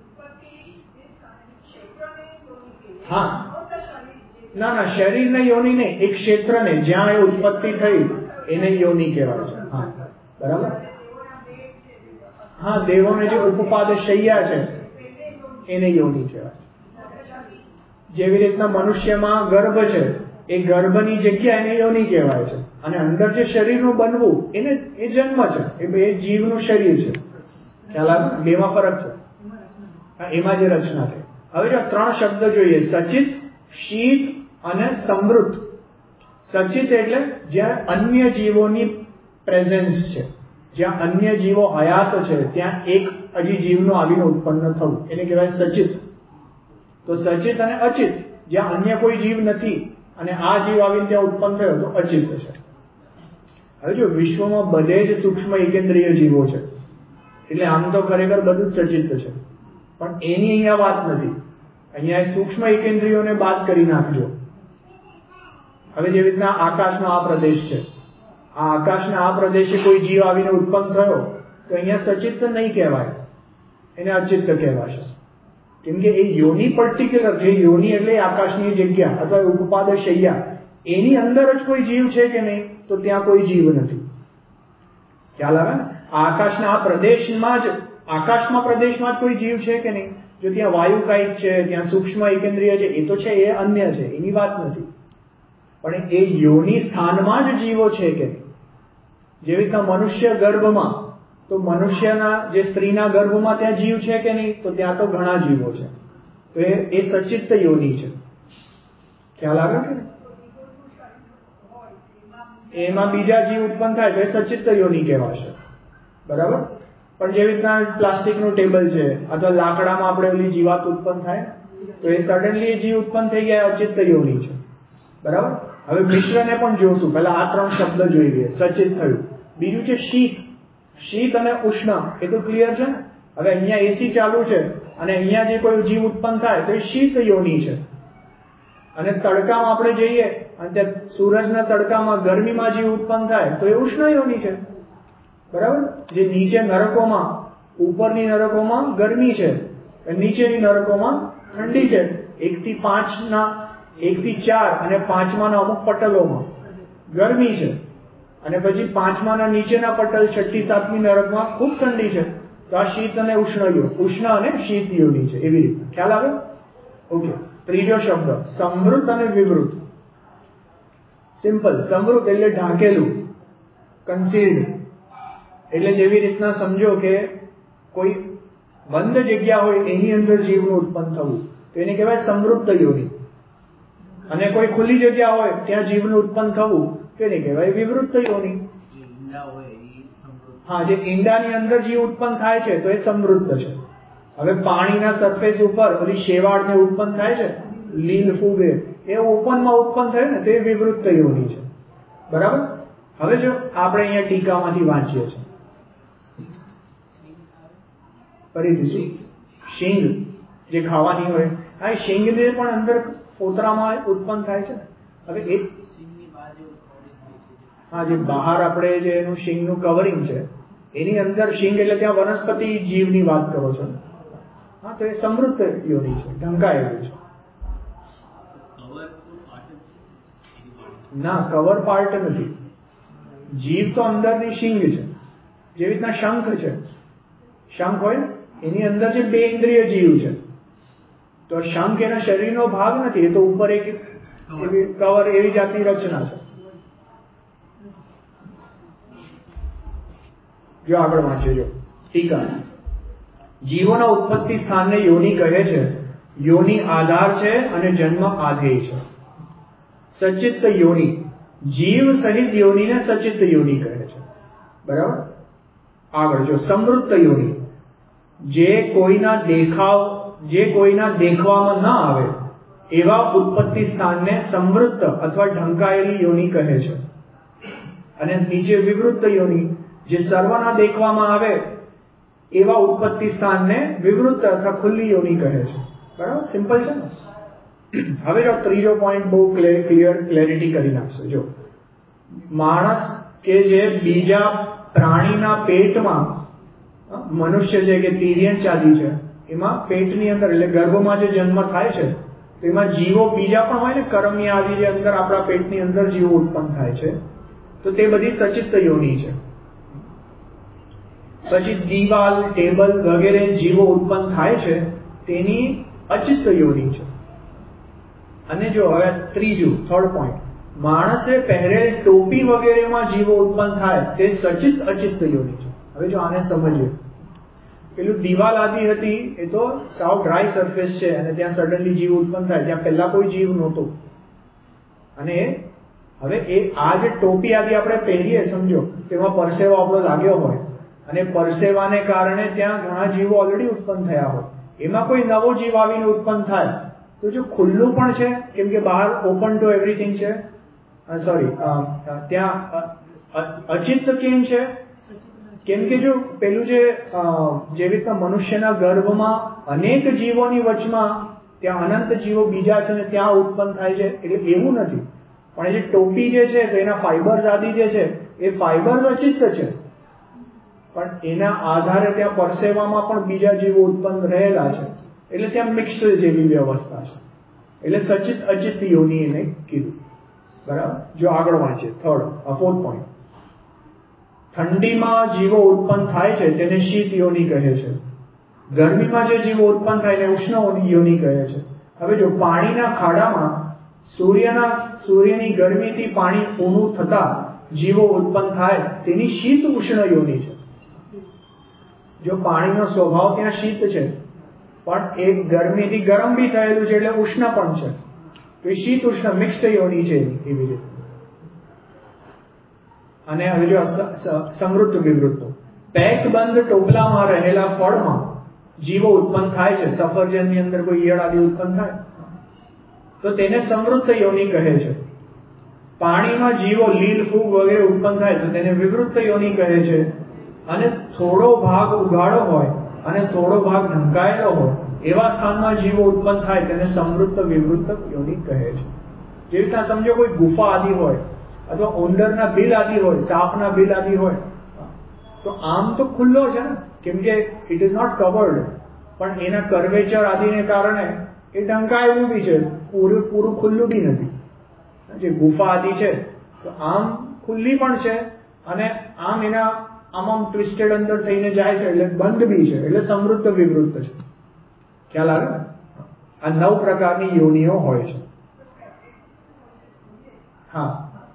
હા, ના, શરીરને યોનિ નહીં, એક ક્ષેત્રને જ્યાં એ ઉત્પત્તિ થઈ એને યોનિ કહેવાય છે. હા, બરાબર. હા, દેવોને જે ઉપપાદ શૈયા છે એને યોનિ કહેવાય. જેવી રીતના મનુષ્યમાં ગર્ભ છે, એ ગર્ભની જગ્યા એને યોનિ કહેવાય છે, અને અંદર જે શરીરનું બનવું એને એ જન્મ છે. એ જીવનું શરીર છે. ખ્યાલ આવે? બેમાં ફરક છે. એમાં જે રચના છે. હવે જો 3 શબ્દ જોઈએ, સચિત, શીત અને સમૃદ્ધ. સચિત એટલે જ્યાં અન્ય જીવોની પ્રેઝન્સ છે, જ્યાં અન્ય જીવો હયાત છે, ત્યાં એક હજી જીવનું આવીને ઉત્પન્ન થવું, એને કહેવાય સચિત. તો સચિત અને અચિત, જ્યાં અન્ય કોઈ જીવ નથી અને આ જીવ આવીને ત્યાં ઉત્પન્ન થયો તો અચિત છે. હવે જો વિશ્વમાં બધે જ સૂક્ષ્મ એકેન્દ્રિય જીવો છે, એટલે આમ તો ખરેખર બધું જ સચિત છે, પણ એની અહીંયા વાત નથી. અહીંયા સૂક્ષ્મ એકેન્દ્રિયોને બાદ કરી નાખજો. હવે જેવી રીતના આકાશનો આ પ્રદેશ છે, આ આકાશના આ પ્રદેશે કોઈ જીવ આવીને ઉત્પન્ન થયો તો અહીંયા સચિત્ત નહીં કહેવાય, એને અચિત્ત કહેવાશે. કેમ કે એ યોની પર્ટિક્યુલર, જે યોની એટલે આકાશની જગ્યા અથવા ઉપપાદ શૈયા, એની અંદર જ કોઈ જીવ છે કે નહીં, તો ત્યાં કોઈ જીવ નથી. ખ્યાલ આવે ને? આકાશના આ પ્રદેશમાં જ, આકાશમાં પ્રદેશમાં જ કોઈ જીવ છે કે નહીં? જો ત્યાં વાયુ કાયિક છે, ત્યાં સૂક્ષ્મ એકેન્દ્રિય છે, એ તો છે, એ અન્ય છે, એની વાત નથી. પણ એ યોની સ્થાનમાં જ જીવો છે કે નહીં? જેવી રીતના મનુષ્ય ગર્ભમાં, તો મનુષ્યના જે સ્ત્રીના ગર્ભમાં ત્યાં જીવ છે કે નહીં? તો ત્યાં તો ઘણા જીવો છે. તો એ સચિત્ત યોની છે. ખ્યાલ આવે કે એમાં બીજા જીવ ઉત્પન્ન થાય તો એ સચિત્ત યોની કહેવાશે. બરાબર? પણ જેવી રીતના પ્લાસ્ટિકનું ટેબલ છે અથવા લાકડામાં આપણે ઓલી જીવાત ઉત્પન્ન થાય તો એ સડનલી જીવ ઉત્પન્ન થઈ ગયા, અચિત્ત યોની છે. બરાબર? હવે મિશ્રને પણ જોશું. પહેલા આ 3 શબ્દ જોઈ લઈએ. સચિત થયું. બીજું છે શીત. શીત અને ઉષ્ણ, એ તો ક્લિયર છે ને? હવે અહીંયા એસી ચાલુ છે અને અહીંયા જે કોઈ જીવ ઉત્પન્ન થાય તો એ શીત યોની છે. અને તડકામાં આપણે જઈએ અને ત્યાં સૂરજના તડકામાં ગરમીમાં જીવ ઉત્પન્ન થાય તો એ ઉષ્ણ યોની છે. બરાબર? જે નીચે નરકોમાં, ઉપરની નરકોમાં ગરમી છે, નીચેની નરકોમાં ઠંડી છે. 1 થી 5 1 થી 4 અને 5માના અમુક પટલોમાં ગરમી છે, અને પછી 5માના નીચેના પટલ 6 થી 7મી નરકમાં ખૂબ ઠંડી છે. તો આ શીત અને ઉષ્ણ અને શીત યોની છે. એવી રીતે ખ્યાલ આવે? ઓકે. ત્રીજો શબ્દ સમૃત અને વિવૃત. સિમ્પલ. સમૃત એટલે ઢાંકેલું, કન્સીલ્ડ. એટલે જેવી રીતના સમજો કે કોઈ બંધ જગ્યા હોય એની અંદર જીવનું ઉત્પન્ન થવું તો એને કહેવાય સમૃદ્ધ યોની. અને કોઈ ખુલ્લી જગ્યા હોય ત્યાં જીવનું ઉત્પન્ન થવું તો એને કહેવાય વિવૃત યોની. હા, જે ઈંડાની અંદર જીવ ઉત્પન્ન થાય છે તો એ સમૃદ્ધ છે. હવે પાણીના સરફેસ ઉપર ઓલી શેવાળ ને ઉત્પન્ન થાય છે, લીલ ફૂગ, એ ઓપનમાં ઉત્પન્ન થયું ને તો એ વિવૃત યોની છે. બરાબર? હવે જો આપણે અહીંયા ટીકામાંથી વાંચીએ છીએ, ફરીથી શીંગ જે ખાવાની હોય, આ શીંગને પણ અંદર ફોતરામાં ઉત્પન્ન થાય છે. હવે એક હા, જે બહાર આપણે જે એનું શીંગનું કવરિંગ છે એની અંદર શીંગ એટલે ત્યાં વનસ્પતિ જીવની વાત કરો છો. હા, તો એ સમૃદ્ધ યોની છે, ઢંકાયેલું છે. ના, કવર પાર્ટ નથી. જીવ તો અંદરની શીંગ છે. જેવી રીતના શંખ છે, શંખ હોય એની અંદર જે 2 ઇન્દ્રિય જીવ છે, તો શંખ એના શરીરનો ભાગ નથી, એ તો ઉપર એક કવર એવી જાતની રચના છે. જો આગળ વાંચીએ, જો ટીકા. જીવોના ઉત્પત્તિ સ્થાનને યોની કહે છે. યોની આધાર છે અને જન્મ આધેય છે. સચિત્ત યોની, જીવ સહિત યોનીને સચિત્ત યોની કહે છે. બરાબર? આગળ જો સમૃદ્ધ યોની, જે કોઈના દેખવામાં ના આવે એવા ઉત્પત્તિ સ્થાનને સમૃદ્ધ અથવા ઢંકાયેલી યોની કહે છે. અને નીચે વિવૃત યોની, જે સર્વના દેખવામાં આવે એવા ઉત્પત્તિ સ્થાનને વિવૃત અથવા ખુલ્લી યોની કહે છે. બરાબર? સિમ્પલ છે ને? હવે જો ત્રીજો પોઈન્ટ બહુ ક્લેરિટી કરી નાખશે. જો માણસ કે જે બીજા પ્રાણીના પેટમાં, મનુષ્ય છે કે તિર્યન ચાદી છે, એમાં પેટની અંદર એટલે ગર્ભમાં જે જન્મ થાય છે તો એમાં જીવો બીજા પણ હોય ને, કરમિયા આદિ જે અંદર આપણા પેટની અંદર જીવો ઉત્પન્ન થાય છે, તો તે બધી સચિત્ત યોની છે. પછી દીવાલ, ટેબલ વગેરે જીવો ઉત્પન્ન થાય છે તેની અચિત્ત યોની છે. અને જો હવે ત્રીજું, થર્ડ પોઈન્ટ, માણસે પહેરેલ ટોપી વગેરેમાં જીવો ઉત્પન્ન થાય તે સચિત અચિત્ત યોની છે. હવે જો આને સમજીએ, પેલું દિવાલ આદિ હતી એ તો સાવ ડ્રાય સરફેસ છે અને ત્યાં સડનલી જીવ ઉત્પન્ન થાય, ત્યાં પહેલા કોઈ જીવ નહોતો. અને હવે આ જે ટોપી આદિ આપણે પહેરીએ, સમજો તેમાં પરસેવો આપણો લાગ્યો હોય અને પરસેવાને કારણે ત્યાં ઘણા જીવો ઓલરેડી ઉત્પન્ન થયા હોય, એમાં કોઈ નવો જીવ આવીને ઉત્પન્ન થાય તો જો ખુલ્લું પણ છે, કેમ કે બહાર ઓપન ટુ એવરીથિંગ છે, ત્યાં અચિત્ત કેમ છે? કેમ કે જો પેલું જેવી રીતના મનુષ્યના ગર્ભમાં અનેક જીવોની વચમાં ત્યાં અનંત જીવો બીજા છે ને ત્યાં ઉત્પન્ન થાય છે, એટલે એવું નથી. પણ એ જે ટોપી જે છે તો એના ફાઈબર્સ આદિ જે છે એ ફાઈબર અચિત્ત છે, પણ એના આધારે ત્યાં પરસેવામાં પણ બીજા જીવો ઉત્પન્ન રહેલા છે, એટલે ત્યાં મિક્સ જેવી વ્યવસ્થા છે. એટલે સચિત અચિત યોની એને કીધું. બરાબર. જો આગળ વાંચીએ ફોર્થ પોઈન્ટ. ઠંડીમાં જીવો ઉત્પન્ન થાય છે તેને શીત યોની કહે છે. ગરમીમાં જે જીવો ઉત્પન્ન થાય તેને ઉષ્ણ યોની કહે છે. હવે જો પાણીના ખાડામાં સૂર્યની ગરમીથી પાણી ઊનું થતા જીવો ઉત્પન્ન થાય તેની શીત ઉષ્ણ યોની છે. જો પાણીનો સ્વભાવ ત્યાં શીત છે, પણ એ ગરમીથી ગરમ બી થયેલું છે એટલે ઉષ્ણ પણ છે, તો એ શીત ઉષ્ણ મિક્સ યોની છે એવી રીતે. અને હવે જો સમૃદ્ધ વિવૃત્તો, પેક બંધ ટોપલામાં રહેલા ફળમાં જીવો ઉત્પન્ન થાય છે. સફરજનની અંદર કોઈ ઈયળ આદિ ઉત્પન્ન થાય તો તેને સમૃદ્ધ યોની કહે છે. પાણીમાં જીવો લીલ ફૂગ વગેરે ઉત્પન્ન થાય તો તેને વિવૃત્ત યોની કહે છે. અને થોડો ભાગ ઉગાડો હોય અને થોડો ભાગ ઢંકાયેલો હોય એવા સ્થાનમાં જીવો ઉત્પન્ન થાય તેને સમૃદ્ધ વિવૃત્ત યોની કહે છે. જેવી રીતના સમજો કોઈ ગુફા આદિ હોય અથવા ઉંદરના બિલ આદિ હોય, સાપના બિલ આદિ હોય, તો આમ તો ખુલ્લો છે ને, કેમ કે ઇટ ઇઝ નોટ કવર્ડ, પણ એના કર્વેચર આદિને કારણે એ ઢંકાયેલું બી છે, પૂરું ખુલ્લું બી નથી. જે ગુફા આદિ છે તો આમ ખુલ્લી પણ છે અને આમ એના આમ ટ્વિસ્ટેડ અંદર થઈને જાય છે, એટલે બંધ બી છે, એટલે સમૃદ્ધ વિવૃત્ત છે. ખ્યાલ આવે? આ 9 પ્રકારની યોનિઓ હોય છે. હા,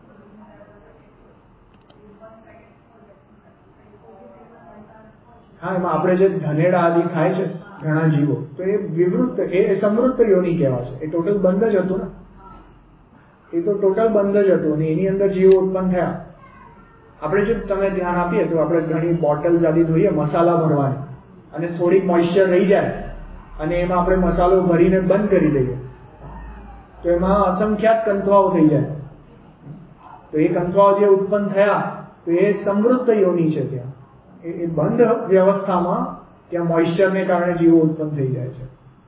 હા, એમાં આપણે જે ધનેડા આદિ ખાય છે ઘણા જીવો, તો એ વિવૃત્ત, એ સમૃદ્ધ યોની કહેવાય છે. એ ટોટલ બંધ જ હતું ને, એ તો ટોટલ બંધ જ હતું અને એની અંદર જીવો ઉત્પન્ન થયા. આપણે જો તમે ધ્યાન આપીએ તો આપણે ઘણી બોટલ્સ આદિ જોઈએ મસાલા ભરવાની, અને થોડીક મોઇશ્ચર રહી જાય અને એમાં આપણે મસાલો ભરીને બંધ કરી દઈએ તો એમાં અસંખ્યાત કંથવાઓ થઈ જાય. તો એ કંથવાઓ જે ઉત્પન્ન થયા તો એ સમૃદ્ધ યોની છે. ત્યાં એ બંધ વ્યવસ્થામાં ત્યાં મોઇશ્ચરને કારણે જીવો ઉત્પન્ન થઈ જાય છે.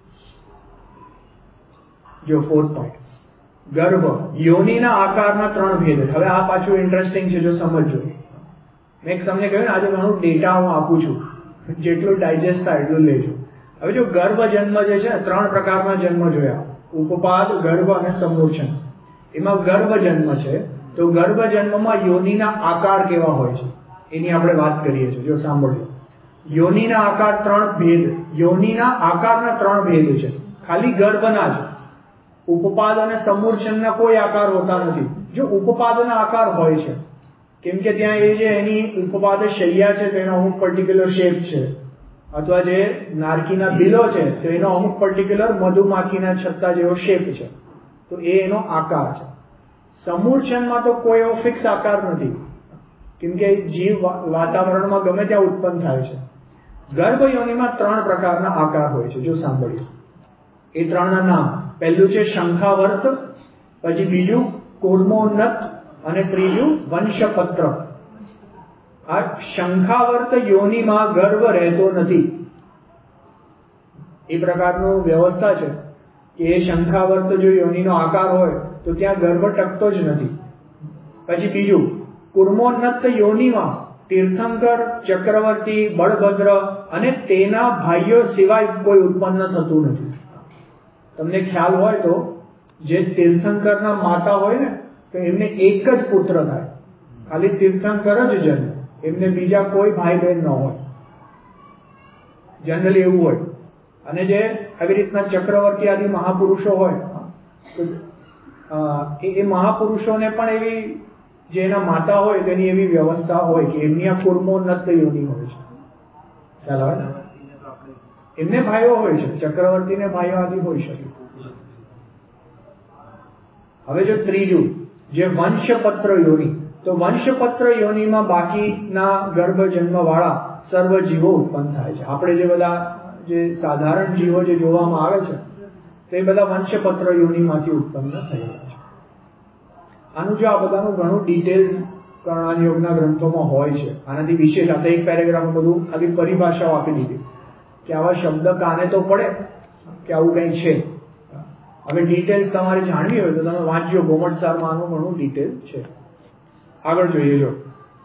જો 4th પોઈન્ટ, ગર્ભ યોનિના આકારના 3 ભેદ. હવે આ પાછું ઇન્ટરેસ્ટિંગ છે, જો સમજો. મેં તમને કહ્યું ને આજે ઘણું ડેટા હું આપું છું, જેટલું ડાયજેસ્ટ થાય એટલું લેજો. હવે જો ગર્ભ જન્મ જે છે 3 પ્રકારના જન્મ જોયા, ઉપપાદ, ગર્ભ અને સમૂર્છન. એમાં ગર્ભ જન્મ છે તો ગર્ભ જન્મમાં યોનિના આકાર કેવા હોય છે એની આપણે વાત કરીએ છીએ. જો સાંભળજો, યોનિના આકાર 3 ભેદ, યોનિના આકારના 3 ભેદ છે, ખાલી ગર્ભના જ. ઉપપાદ અને સમૂર્છનના કોઈ આકાર હોતા નથી. જો ઉપપાદના આકાર હોય છે, કેમ કે ત્યાં એ જે એની ઉપપાદ શૈયા છે તેનો અમુક પર્ટિક્યુલર શેપ છે, અથવા જે નારકીના બિલો છે તો એનો અમુક પર્ટિક્યુલર મધુમાખીના છત્તા જેવો શેપ છે, તો એ એનો આકાર છે. સમૂર્છનમાં તો કોઈ એવો ફિક્સ આકાર નથી, કેમ કે જીવ વાતાવરણમાં ગમે ત્યાં ઉત્પન્ન થાય છે. ગર્ભ યોનિમાં 3 પ્રકારના આકાર હોય છે. જો સાંભળ્યું, એ 3ના નામ, પહેલું છે શંખાવર્ત, પછી બીજું કુર્મોન્નત અને ત્રીજું વંશપત્ર. આ શંખાવર્ત યોનિમાં ગર્ભ રહેતો નથી. એ પ્રકારનું વ્યવસ્થા છે કે એ શંખાવર્ત જો યોનિનો આકાર હોય તો ત્યાં ગર્ભ ટકતો જ નથી. પછી બીજું કુર્મોન્નત યોનિમાં તીર્થંકર, ચક્રવર્તી, બળભદ્ર અને તેના ભાઈઓ સિવાય કોઈ ઉત્પન્ન થતું નથી. તમને ખ્યાલ હોય તો જે તીર્થંકરના માતા હોય ને તો એમને એક જ પુત્ર થાય, ખાલી તીર્થંકર જ જન્મે, એમને બીજા કોઈ ભાઈ બહેન ન હોય, જનરલી એવું હોય. અને જે આવી રીતના ચક્રવર્તી આદિ મહાપુરુષો હોય તો એ મહાપુરુષોને પણ એવી જે એના માતા હોય તેની એવી વ્યવસ્થા હોય કે એમની આ કુર્મોન્નત યોનિ હોય છે. ખ્યાલ આવે ને? એમને ભાઈઓ હોય છે, ચક્રવર્તીને ભાઈઓ આદિ હોઈ શકે. હવે જો ત્રીજું જે વંશપત્ર યોનિ, તો વંશપત્ર યોનિમાં બાકીના ગર્ભ જન્મ વાળા સર્વ જીવો ઉત્પન્ન થાય છે. આપણે જે બધા જે સાધારણ જીવો જે જોવામાં આવે છે તે બધા વંશપત્ર યોનિમાંથી ઉત્પન્ન થયેલા છે. આનું જો આ બધાનું ઘણું ડિટેલ્સ કર્ણાન યોગના ગ્રંથોમાં હોય છે. આનાથી વિશેષ આપણે એક પેરેગ્રાફમાં બધું આની પરિભાષાઓ આપી દીધી કે આવા શબ્દ કાને તો પડે કે આવું કંઈ છે. હવે ડિટેલ્સ તમારે જાણવી હોય તો તમે વાંચજો, ગોમટ સારમાં આનું ઘણું ડિટેલ છે. આગળ જોઈએ. જો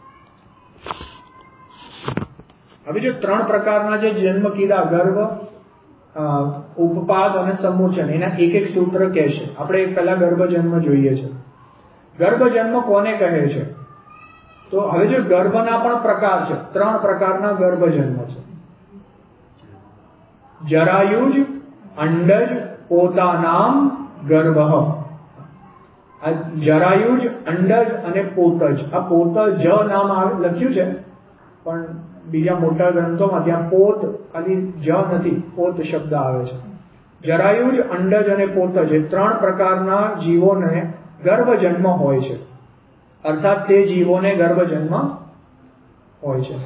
હવે જો 3 પ્રકારના જે જન્મ કીધા, ગર્ભ, ઉપપાદ અને સમૂર્છન, એના એક સૂત્ર કહે છે. આપણે પહેલા ગર્ભ જન્મ જોઈએ છે. ગર્ભ જન્મ કોને કહે છે? તો હવે જો ગર્ભના પણ પ્રકાર છે, 3 પ્રકારના ગર્ભ જન્મ છે. જરાયુજ, અંડજ, પોતાનામ ગર્ભ. આ જરાયુજ, અંડજ અને પોતજ. આ પોતજ નામ લખ્યું છે, પણ બીજા મોટા ગ્રંથોમાં ત્યાં પોત ખાલી જ નથી, પોત શબ્દ આવે છે. જરાયુજ, અંડજ અને પોતજ એ 3 પ્રકારના જીવોને ગર્ભ જન્મ હોય છે. અર્થાત તે જીવોને ગર્ભ જન્મ હોય છે.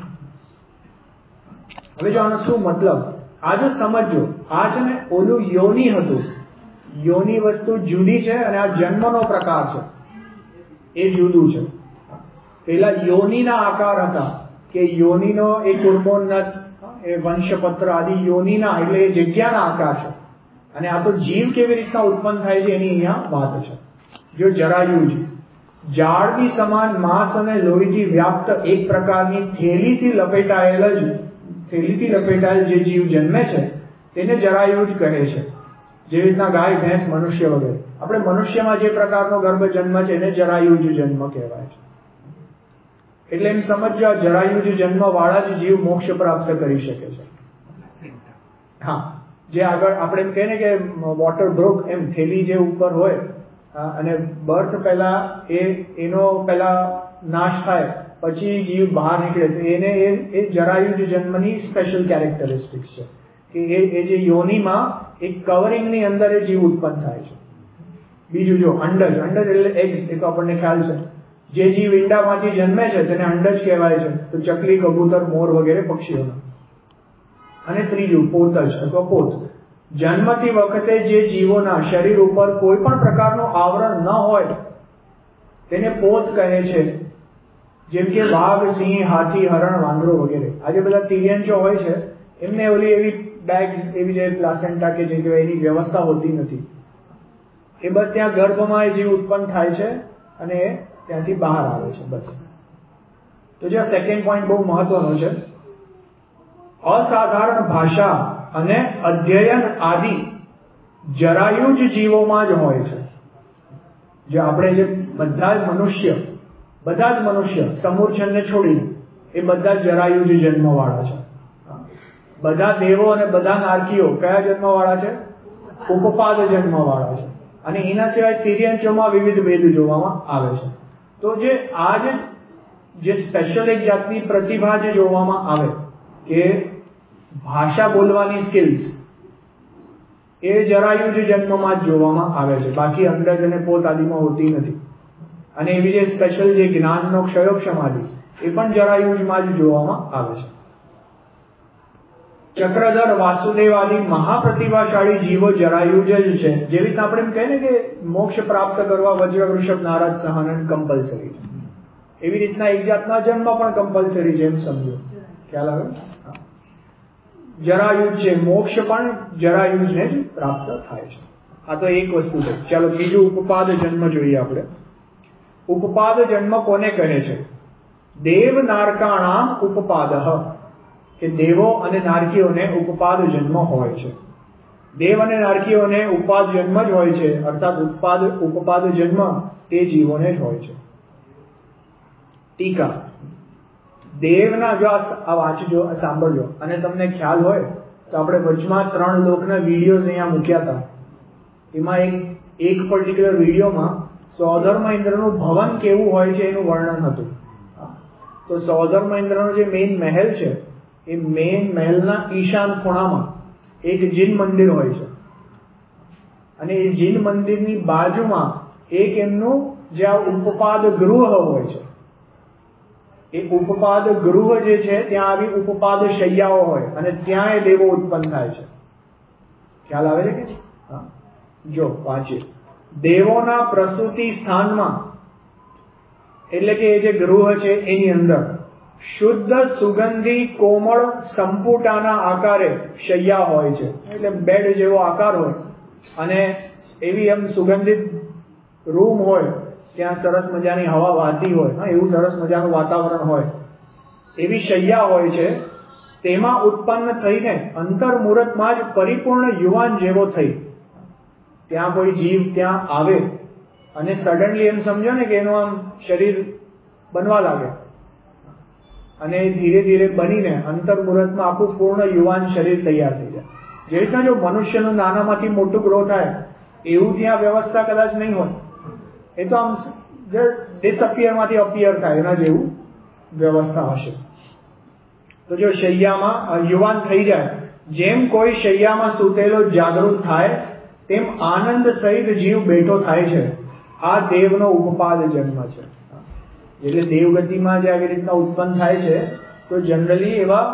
હવે જો આનો શું મતલબ, આ જો સમજો, આ છે ને ઓલું યોની હતું. યોની વસ્તુ જુદી છે અને આ જન્મનો પ્રકાર છે એ જુદું છે. પેલા યોનીના આકાર હતા કે યોનીનો એ કુર્મોન્નત, એ વંશપત્ર આદિ યોનીના એટલે એ જગ્યાના આકાર છે. અને આ તો જીવ કેવી રીતના ઉત્પન્ન થાય છે એની અહીંયા વાત છે. જો જરાયુજ, ઝાડની સમાન માંસ અને લોહીથી વ્યાપ્ત એક પ્રકારની થેલીથી લપેટાયેલ જે જીવ જન્મે છે તેને જરાયુજ કહે છે. જેવી રીતના ગાય, ભેંસ, મનુષ્ય વગેરે. આપણે મનુષ્યમાં જે પ્રકારનો ગર્ભ જન્મ છે એને જરાયુજ જન્મ કહેવાય છે. એટલે એમ સમજો, આ જરાયુજ જન્મ વાળા જ જીવ મોક્ષ પ્રાપ્ત કરી શકે છે. હા, જે આગળ આપણે એમ કહીએ ને કે વોટર બ્રોક, એમ થેલી જે ઉપર હોય અને બર્થ પહેલા એનો પહેલા નાશ થાય પછી જીવ બહાર નીકળે, તો એને એ જરાયુજ જન્મની સ્પેશિયલ કેરેક્ટરિસ્ટિક્સ છે કે એ જે યોનીમાં એક કવરિંગની અંદર એ જીવ ઉત્પન્ન થાય છે. બીજું જો અંડજ, અંડજ એટલે એગ્સ, એ તો આપણને ખ્યાલ છે. જે જીવ ઈંડામાંથી જન્મે છે તેને અંડજ કહેવાય છે, તો ચકલી, કબૂતર, મોર વગેરે પક્ષીઓના. અને ત્રીજું પોતજ અથવા પોત. જન્મતી વખતે જે જીવોના શરીર ઉપર કોઈ પણ પ્રકારનું આવરણ ન હોય તેને પોત કહે છે. જેમ કે વાઘ, સિંહ, હાથી, હરણ, વાંદરો વગેરે. આજે બધા તિર્યંચો હોય છે, એમને ઓલી એવી બેગ, એવી જે પ્લાસેન્ટા કે જે કહેવાય એની વ્યવસ્થા હોતી નથી. એ બસ ત્યાં ગર્ભમાં એ જીવ ઉત્પન્ન થાય છે અને ત્યાંથી બહાર આવે છે, બસ. તો જે સેકન્ડ પોઈન્ટ બહુ મહત્વનો છે. અસાધારણ ભાષા અને અધ્યયન આદિ જરાયુજ જીવોમાં જ હોય છે. જે આપણે જે બધા જ મનુષ્ય સમૂર્છનને છોડીને એ બધા જરાયુજ જન્મવાળા છે. બધા દેવો અને બધા નારકીઓ કયા જન્મવાળા છે? ઉપપાદ જન્મવાળા છે. અને એના સિવાય તિર્યંચોમાં વિવિધ ભેદ જોવામાં આવે છે. તો જે આ જે સ્પેશિયલ એક જાતની પ્રતિભા જે જોવામાં આવે કે ભાષા બોલવાની સ્કિલ્સ, એ જરાયુજ જન્મમાં જ જોવામાં આવે છે. બાકી અંડજ અને પોત આદિમાં હોતી નથી. અને એવી જે સ્પેશિયલ જે જ્ઞાનનો ક્ષયોક્ષમ આદિ, એ પણ જરાયુજમાં જ જોવામાં આવે છે. ચક્રધર, વાસુદેવ આદિ મહાપ્રતિભાશાળી જીવો જરાયુજ જ છે. જેવી રીતે આપણે એમ કહીએ ને કે મોક્ષ પ્રાપ્ત કરવા વજ્ર, વૃષભ, નારદ, સહનન કમ્પલસરી છે, એવી રીતના એક જાતના જન્મ પણ કમ્પલસરી છે, એમ સમજો. ખ્યાલ આવે? જરાયુજ છે, મોક્ષ પણ જરાયુજને જ પ્રાપ્ત થાય છે. આ તો એક વસ્તુ છે. ચાલો બીજું ઉપપાદ જન્મ જોઈએ આપણે. ઉપપાદ જન્મ કોને કહે છે? દેવ નારકાણામ ઉપપાદઃ, કે દેવો અને નારકીઓને ઉપપાદ જન્મ હોય છે. દેવ અને નારકીઓને ઉપાદ જન્મ જ હોય છે, અર્થાત ઉપપાદ જન્મ તે જીવોને જ હોય છે. ટીકા. દેવના, જો આ વાંચજો, સાંભળજો, અને તમને ખ્યાલ હોય તો આપણે વચમાં 3 લોકના વિડીયોઝ અહીંયા મૂક્યા હતા. એમાં એક પર્ટિક્યુલર વિડીયોમાં સૌધર્મ ઇન્દ્રનું ભવન કેવું હોય છે એનું વર્ણન હતું. તો સૌધર્મ ઇન્દ્રનો જે મેઇન મહેલ છે, એ મેઇન મહેલના ઈશાન ખૂણામાં એક જીન મંદિર હોય છે. અને એ જીન મંદિરની બાજુમાં એક એમનું જે આ ઉપપાદ ગૃહ હોય છે, એ ઉપપાદ ગૃહ જે છે ત્યાં આવી ઉપપાદ શૈયાઓ હોય અને ત્યાં એ દેવો ઉત્પન્ન થાય છે. ખ્યાલ આવે છે કે? હા, જો વાંચીએ. દેવોના પ્રસૂતિ સ્થાનમાં, એટલે કે એ જે ગૃહ છે એની અંદર શુદ્ધ સુગંધી કોમળ સંપુટાના આકારે શૈયા હોય છે. એટલે બેડ જેવો આકાર હોય અને એવી એમ સુગંધિત રૂમ હોય, ત્યાં સરસ મજાની હવા વાતી હોય, એવું સરસ મજાનું વાતાવરણ હોય. એવી શૈયા હોય છે, તેમાં ઉત્પન્ન થઈને અંતર્મુહૂર્તમાં જ પરિપૂર્ણ યુવાન જેવો થઈ. ત્યાં કોઈ જીવ ત્યાં આવે અને સડનલી એમ સમજો ને કે એનું આમ શરીર બનવા લાગે અને ધીરે ધીરે બનીને અંતર્મુહૂર્તમાં આખું પૂર્ણ યુવાન શરીર તૈયાર થઈ જાય. જે રીતના જો મનુષ્યનું નાનામાંથી મોટું ગ્રો થાય એવું ત્યાં વ્યવસ્થા કદાચ નહીં હોય. એ તો આમ ડિસઅપિયર માંથી અપિયર થાય એના જેવું વ્યવસ્થા હશે. તો જો શૈયામાં યુવાન થઈ જાય, જેમ કોઈ શૈયામાં સૂતેલો જાગૃત થાય તેમ આનંદ સહિત જીવ બેઠો થાય છે. આ દેવનો ઉપપાદ જન્મ છે. એટલે દેવગતિમાં જે આવી રીતના ઉત્પન્ન થાય છે તો જનરલી એવા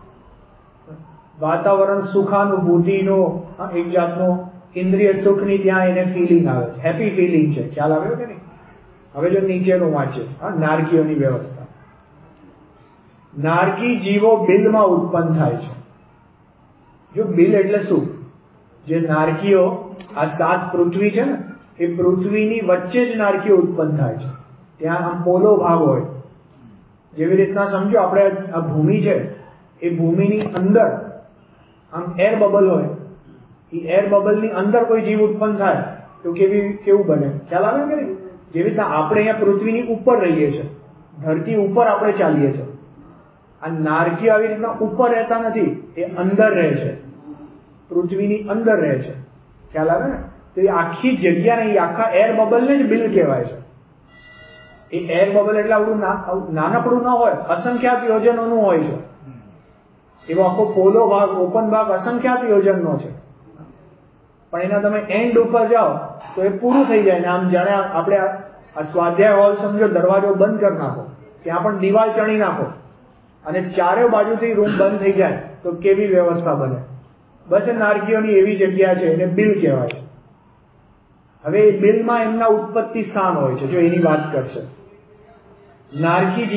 વાતાવરણ સુખાનુભૂતિનો એક જાતનો ઇન્દ્રિય સુખની ત્યાં એને ફિલિંગ આવે છે, હેપી ફિલિંગ છે. ખ્યાલ આવ્યો કે નહીં? હવે જો નીચેનું વાંચે નારકીઓની વ્યવસ્થા. નારકી જીવો બિલમાં ઉત્પન્ન થાય છે. જો બિલ એટલે શું? જે નારકીઓ આ 7 પૃથ્વી છે ને એ પૃથ્વીની વચ્ચે જ નારકીઓ ઉત્પન્ન થાય છે. ત્યાં આમ પોલો ભાગ હોય. જેવી રીતના સમજો આપણે આ ભૂમિ છે, એ ભૂમિની અંદર આમ એર બબલ હોય. એ એર બબલની અંદર કોઈ જીવ ઉત્પન્ન થાય તો કેવું બને? ખ્યાલ આવે કે નહીં? જેવી રીતના આપણે અહીંયા પૃથ્વીની ઉપર રહીએ છીએ, ધરતી ઉપર આપણે ચાલીએ છીએ. આ નારકીઓ આવી રીતના ઉપર રહેતા નથી, એ અંદર રહે છે, પૃથ્વીની અંદર રહે છે. ખ્યાલ આવે ને? તો એ આખી જગ્યાને, એ આખા એર બબલને જ બિલ કહેવાય છે. એ એર બબલ એટલે આવડું નાનકડું ન હોય, અસંખ્યાત યોજનોનું હોય છે. એવો આખો પોલો ભાગ, ઓપન ભાગ અસંખ્યાત યોજનનો છે. પણ એના તમે એન્ડ ઉપર જાઓ તો એ પૂરું થઈ જાય ને આમ જાણે આપણે આ સ્વાધ્યાય હોલ સમજો, દરવાજો બંધ કરી નાખો, ત્યાં પણ દિવાલ ચણી નાખો અને ચારે બાજુથી રૂમ બંધ થઈ જાય તો કેવી વ્યવસ્થા બને? બસ એ નારકીઓની એવી જગ્યા છે, એને બિલ કહેવાય છે. હવે એ બિલમાં એમના ઉત્પત્તિ સ્થાન હોય છે. જો એની વાત કરશે, નારકી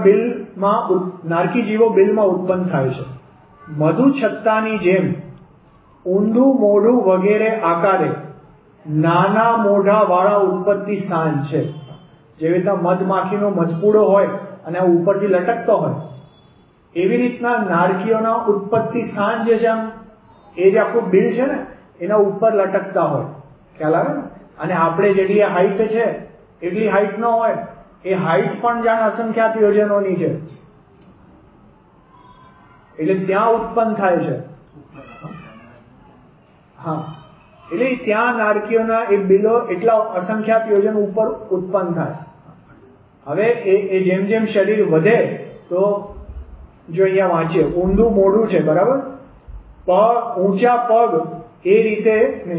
જીવો બિલમાં ઉત્પન્ન થાય છે. મધુ છત્તાની જેમ ઊંધું મોઢું વગેરે આકારે નાના મોઢા વાળા ઉત્પત્તિ સ્થાન છે. જેવી રીતના મધમાખીનો મધપૂડો હોય અને ઉપરથી લટકતો હોય, એવી રીતના નારકીઓના ઉત્પત્તિ સ્થાન જે છે, આમ એ જે આખું બિલ છે ને એના ઉપર લટકતા હોય. ખ્યાલ આવે ને? અને આપણે જેટલી હાઈટ છે એટલી હાઈટ ન હોય, એ હાઈટ પણ જાણે અસંખ્યાત યોજનોની છે. એટલે ત્યાં ઉત્પન્ન થાય છે. હા, એટલે ત્યાં નારકીઓના એ બિલો એટલા અસંખ્યાત યોજન ઉપર ઉત્પન્ન થાય. હવે એ જેમ જેમ શરીર વધે તો જો અહીંયા વાંચીએ, ઊંધું મોઢું છે, બરાબર? ઊંચા પગ એ રીતે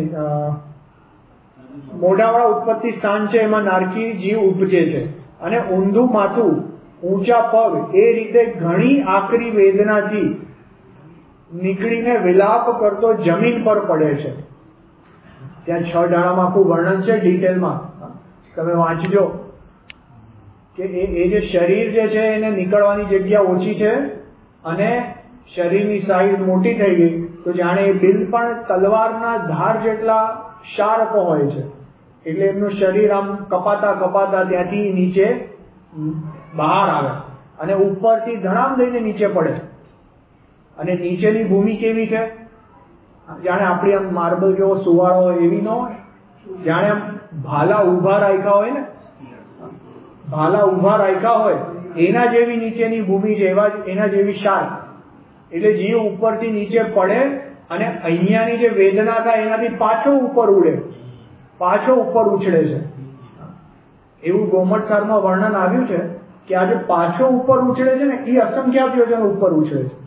મોઢાવાળા ઉત્પત્તિ સ્થાન છે, એમાં નારકી જીવ ઉપજે છે. અને ઊંધું માથું, ઊંચા પગ એ રીતે ઘણી આકરી વેદનાથી નીકળીને વિલાપ કરતો જમીન પર પડે છે. ત્યાં 6 ડાળામાં આખું વર્ણન છે ડિટેલમાં, તમે વાંચજો કે એ જે શરીર જે છે એને નીકળવાની જગ્યા ઓછી છે અને શરીરની સાઈઝ મોટી થઈ ગઈ તો જાણે એ બિલ પણ તલવારના ધાર જેટલા શાર્પ હોય છે. એટલે એમનું શરીર આમ કપાતા કપાતા ત્યાંથી નીચે બહાર આવે અને ઉપરથી ધડામ દઈને નીચે પડે. અને નીચેની ભૂમિ કેવી છે? જાણે આપણી આમ માર્બલ જેવો સુવાળો હોય એવી ન હોય, જાણે આમ ભાલા ઉભા રાખ્યા હોય ને, ભાલા ઉભા રાખ્યા હોય એના જેવી નીચેની ભૂમિ છે, એના જેવી શાર્પ. એટલે જીવ ઉપરથી નીચે પડે અને અહીંયાની જે વેદના થાય એનાથી પાછો ઉપર ઉડે, પાછો ઉપર ઉછળે છે. એવું ગોમટસારમાં વર્ણન આવ્યું છે કે આ જે પાછો ઉપર ઉછળે છે ને એ અસંખ્યાત યોજન ઉપર ઉછળે છે.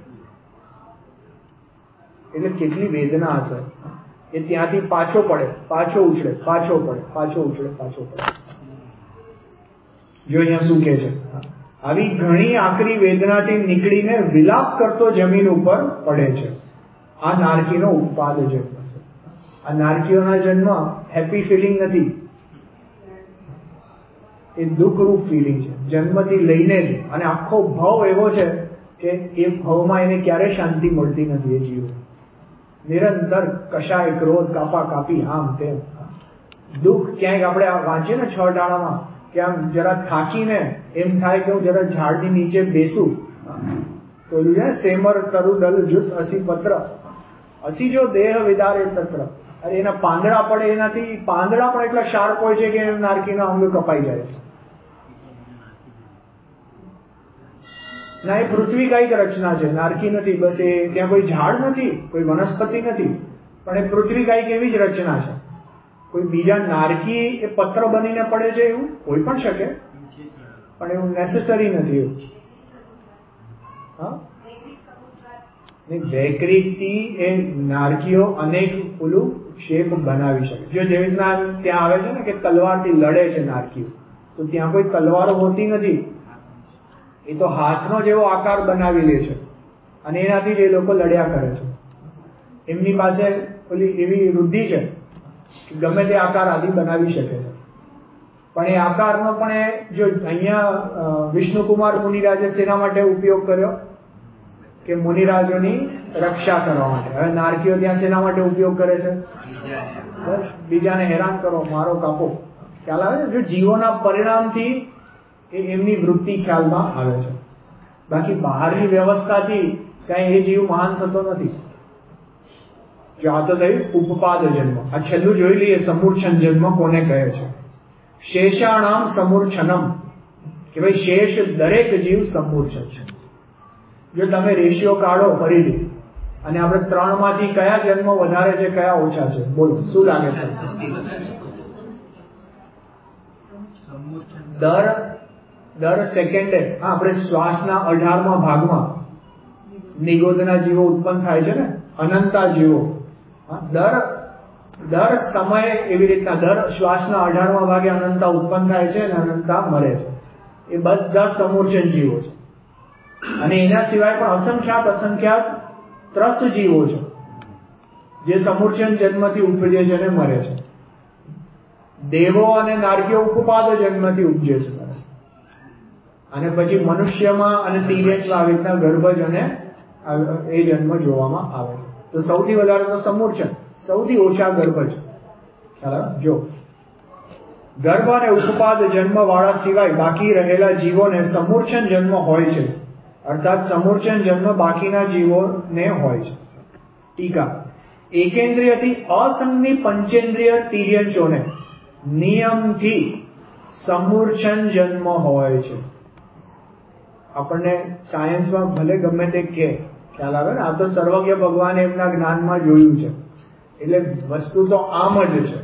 એટલે કેટલી વેદના હશે. એ ત્યાંથી પાછો પડે, પાછો ઉછળે, પાછો પડે, પાછો ઉછળે, પાછો પડે. જો અહીંયા શું કે છે, આવી ઘણી આકરી વેદનાથી નીકળીને વિલાપ કરતો જમીન ઉપર પડે છે. આ નારકીનો ઉત્પાદ જન્મ છે. આ નારકીઓના જન્મ હેપી ફિલિંગ નથી, એ દુઃખરૂપ ફિલિંગ છે જન્મથી લઈને જ. અને આખો ભાવ એવો છે કે એ ભાવમાં એને ક્યારે શાંતિ મળતી નથી. એ જીવ નિરંતર કશાય, ક્રોધ, કાપા કાપી, આમ તેમ દુઃખ. ક્યાંક આપણે વાંચીએ ને 6 ડાળામાં કે આમ જરા થાકીને એમ થાય કે હું જરા ઝાડની નીચે બેસું, તો સેમર તરુ દલ જુત અસી પત્ર અસી જો દેહ વિદારે તત્ર. અરે એના પાંદડા પડે, એનાથી પાંદડા પણ એટલા શાર્પ હોય છે કે નારકીના અંગ કપાઈ જાય છે. ના, એ પૃથ્વી કઈક રચના છે, નારકી નથી. બસ એ ત્યાં કોઈ ઝાડ નથી, કોઈ વનસ્પતિ નથી, પણ એ પૃથ્વી કઈક એવી જ રચના છે. કોઈ બીજા નારકી એ પત્ર બનીને પડે છે એવું કોઈ પણ શકે, પણ એવું નેસેસરી નથી એવું. વૈકૃતિ એ નારકીઓ અનેક ઓલું શેપ બનાવી શકે. જો જેવી રીતના ત્યાં આવે છે ને કે તલવારથી લડે છે નારકીઓ, તો ત્યાં કોઈ તલવારો હોતી નથી, એ તો હાથનો જેવો આકાર બનાવી લે છે અને એનાથી જ એ લોકો લડ્યા કરે છે. એમની પાસે ઓલી એવી વૃદ્ધિ છે કે ગમે તે આકાર આદિ બનાવી શકે છે. પણ એ આકારનો પણ એ જો અહીંયા વિષ્ણુકુમાર મુનિરાજે શેના માટે ઉપયોગ કર્યો કે મુનિરાજોની રક્ષા કરવા માટે. હવે નારકીઓ ત્યાં શેના માટે ઉપયોગ કરે છે? બસ બીજાને હેરાન કરો, મારો કાપો. ખ્યાલ આવે છે? જો જીવોના પરિણામથી એમની વૃત્તિ ખ્યાલમાં આવે છે. બાકી બહારની વ્યવસ્થાથી કઈ એ જીવ મહાન થતો નથી. જો આ તો થયું ઉપપાદ જન્મ. આ છેલ્લું જોઈ લઈએ, સમૂર્છન જન્મ કોને કહે છે? શેષાણામ સમૂર્છનમ, કે ભાઈ શેષ દરેક જીવ સમૂર્છન છે. જો તમે રેશિયો કાઢો ફરીથી અને આપણે 3 માંથી કયા જન્મ વધારે છે, કયા ઓછા છે? બોલો, શું લાગે છે? દર સેકન્ડે આપણે શ્વાસના 18મા ભાગમાં નિગોદના જીવો ઉત્પન્ન થાય છે ને, અનંતા જીવો. દર સમયે એવી રીતના દર શ્વાસના 18મા ભાગે અનંતા ઉત્પન્ન થાય છે અને અનંતા મરે છે. એ બધા સમૂર્છન જીવો છે. અને એના સિવાય પણ અસંખ્યાત ત્રસ્ત જીવો છે જે સમૂર્છન જન્મથી ઉપજે છે અને મરે છે. દેવો અને નારકીઓ ઉપપાદ જન્મથી ઉપજે છે અને પછી મનુષ્યમાં અને તિર્યકમાં આવી રીતના ગર્ભજ અને એ જન્મ જોવામાં આવે છે. તો સૌથી વધારે તો સમૂર્છન, સૌથી ઓછા ગર્ભજ. જો ગર્ભ અને ઉપપાદ જન્મ વાળા સિવાય બાકી રહેલા જીવોને સમૂર્છન જન્મ હોય છે. અર્થાત સમૂર્છન જન્મ બાકીના જીવોને હોય છે. ટીકા: એકેન્દ્રિયથી અસંગની પંચેન્દ્રિય તિર્યંચોને નિયમથી સમૂર્છન જન્મ હોય છે. આપણને સાયન્સમાં ભલે ગમે તે કે ખ્યાલ આવે ને, આ તો સર્વજ્ઞ ભગવાને એમના જ્ઞાનમાં જોયું છે. એટલે વસ્તુ તો આમ જ છે.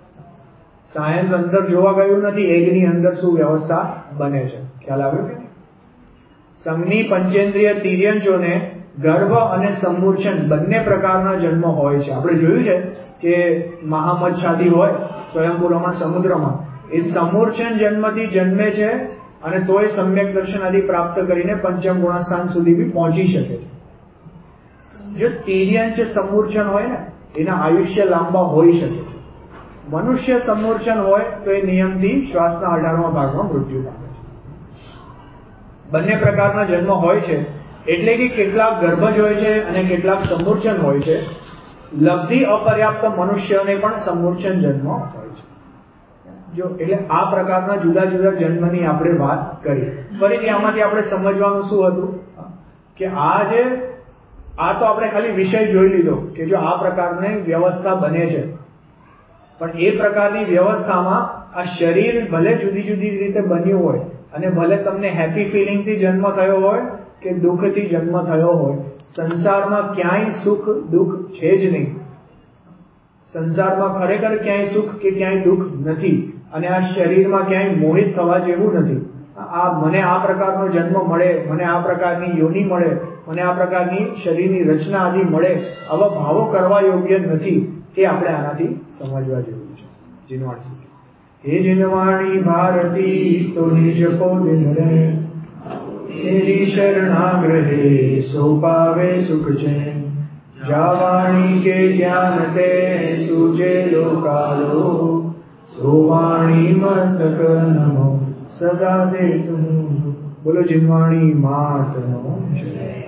સાયન્સ અંદર જોવા ગયું નથી એગની અંદર શું વ્યવસ્થા બને છે. ખ્યાલ આવ્યો કે સંઘની પંચેન્દ્રિય તિર્યંચોને ગર્ભ અને સમૂર્છન બંને પ્રકારના જન્મ હોય છે. આપણે જોયું છે કે મહામચ્છાદી હોય સ્વયંપુરમાં સમુદ્રમાં, એ સમૂર્છન જન્મથી જન્મે છે અને તોય સમ્યક દર્શન આદિ પ્રાપ્ત કરીને પંચમ ગુણાસ્થાન સુધી બી પહોંચી શકે છે. જો તિર્યંચ સમૂર્છન હોય ને, એના આયુષ્ય લાંબા હોઈ શકે છે. મનુષ્ય સમૂર્છન હોય તો એ નિયમથી શ્વાસના 18મા ભાગમાં મૃત્યુ પામે છે. બંને પ્રકારના જન્મ હોય છે, એટલે કે કેટલાક ગર્ભજ હોય છે અને કેટલાક સમૂર્છન હોય છે. લબ્ધિ અપર્યાપ્ત મનુષ્યને પણ સમૂર્છન જન્મ હોય છે. જો એટલે આ પ્રકારના જુદા જુદા જન્મની આપણે વાત કરી. ફરીથી આમાંથી આપણે સમજવાનું શું હતું કે આ તો આપણે ખાલી વિષય જોઈ લીધો કે જો આ પ્રકારની વ્યવસ્થા બને છે, પણ એ પ્રકારની વ્યવસ્થામાં આ શરીર ભલે જુદી જુદી રીતે બન્યું હોય અને ભલે તમને હેપી ફિલિંગથી જન્મ થયો હોય કે દુઃખથી જન્મ થયો હોય, સંસારમાં ક્યાંય સુખ દુઃખ છે જ નહીં. સંસારમાં ખરેખર ક્યાંય સુખ કે ક્યાંય દુઃખ નથી અને આ શરીરમાં ક્યાંય મોહિત થવા જેવું નથી. મને આ પ્રકારનો જન્મ મળે, મને આ પ્રકારની યોનિ મળે, મને આ પ્રકારની શરીરની રચના આદિ મળે, આવા ભાવો કરવા યોગ્ય નથી. એ આપણે આનાથી સમજવા જેવું છે. જીનવાણી હે જીનવાણી ભારતી તો નિજ કો દિન રે, તેરી શરણાગ્રહે સો પાવે સુખ છે. જાવાણી કે જ્ઞાન તે સુજે લોકાલો, સોવાણી મસ્તક નમો સદા દે તું. બોલો જીનવાણી માતનો જય.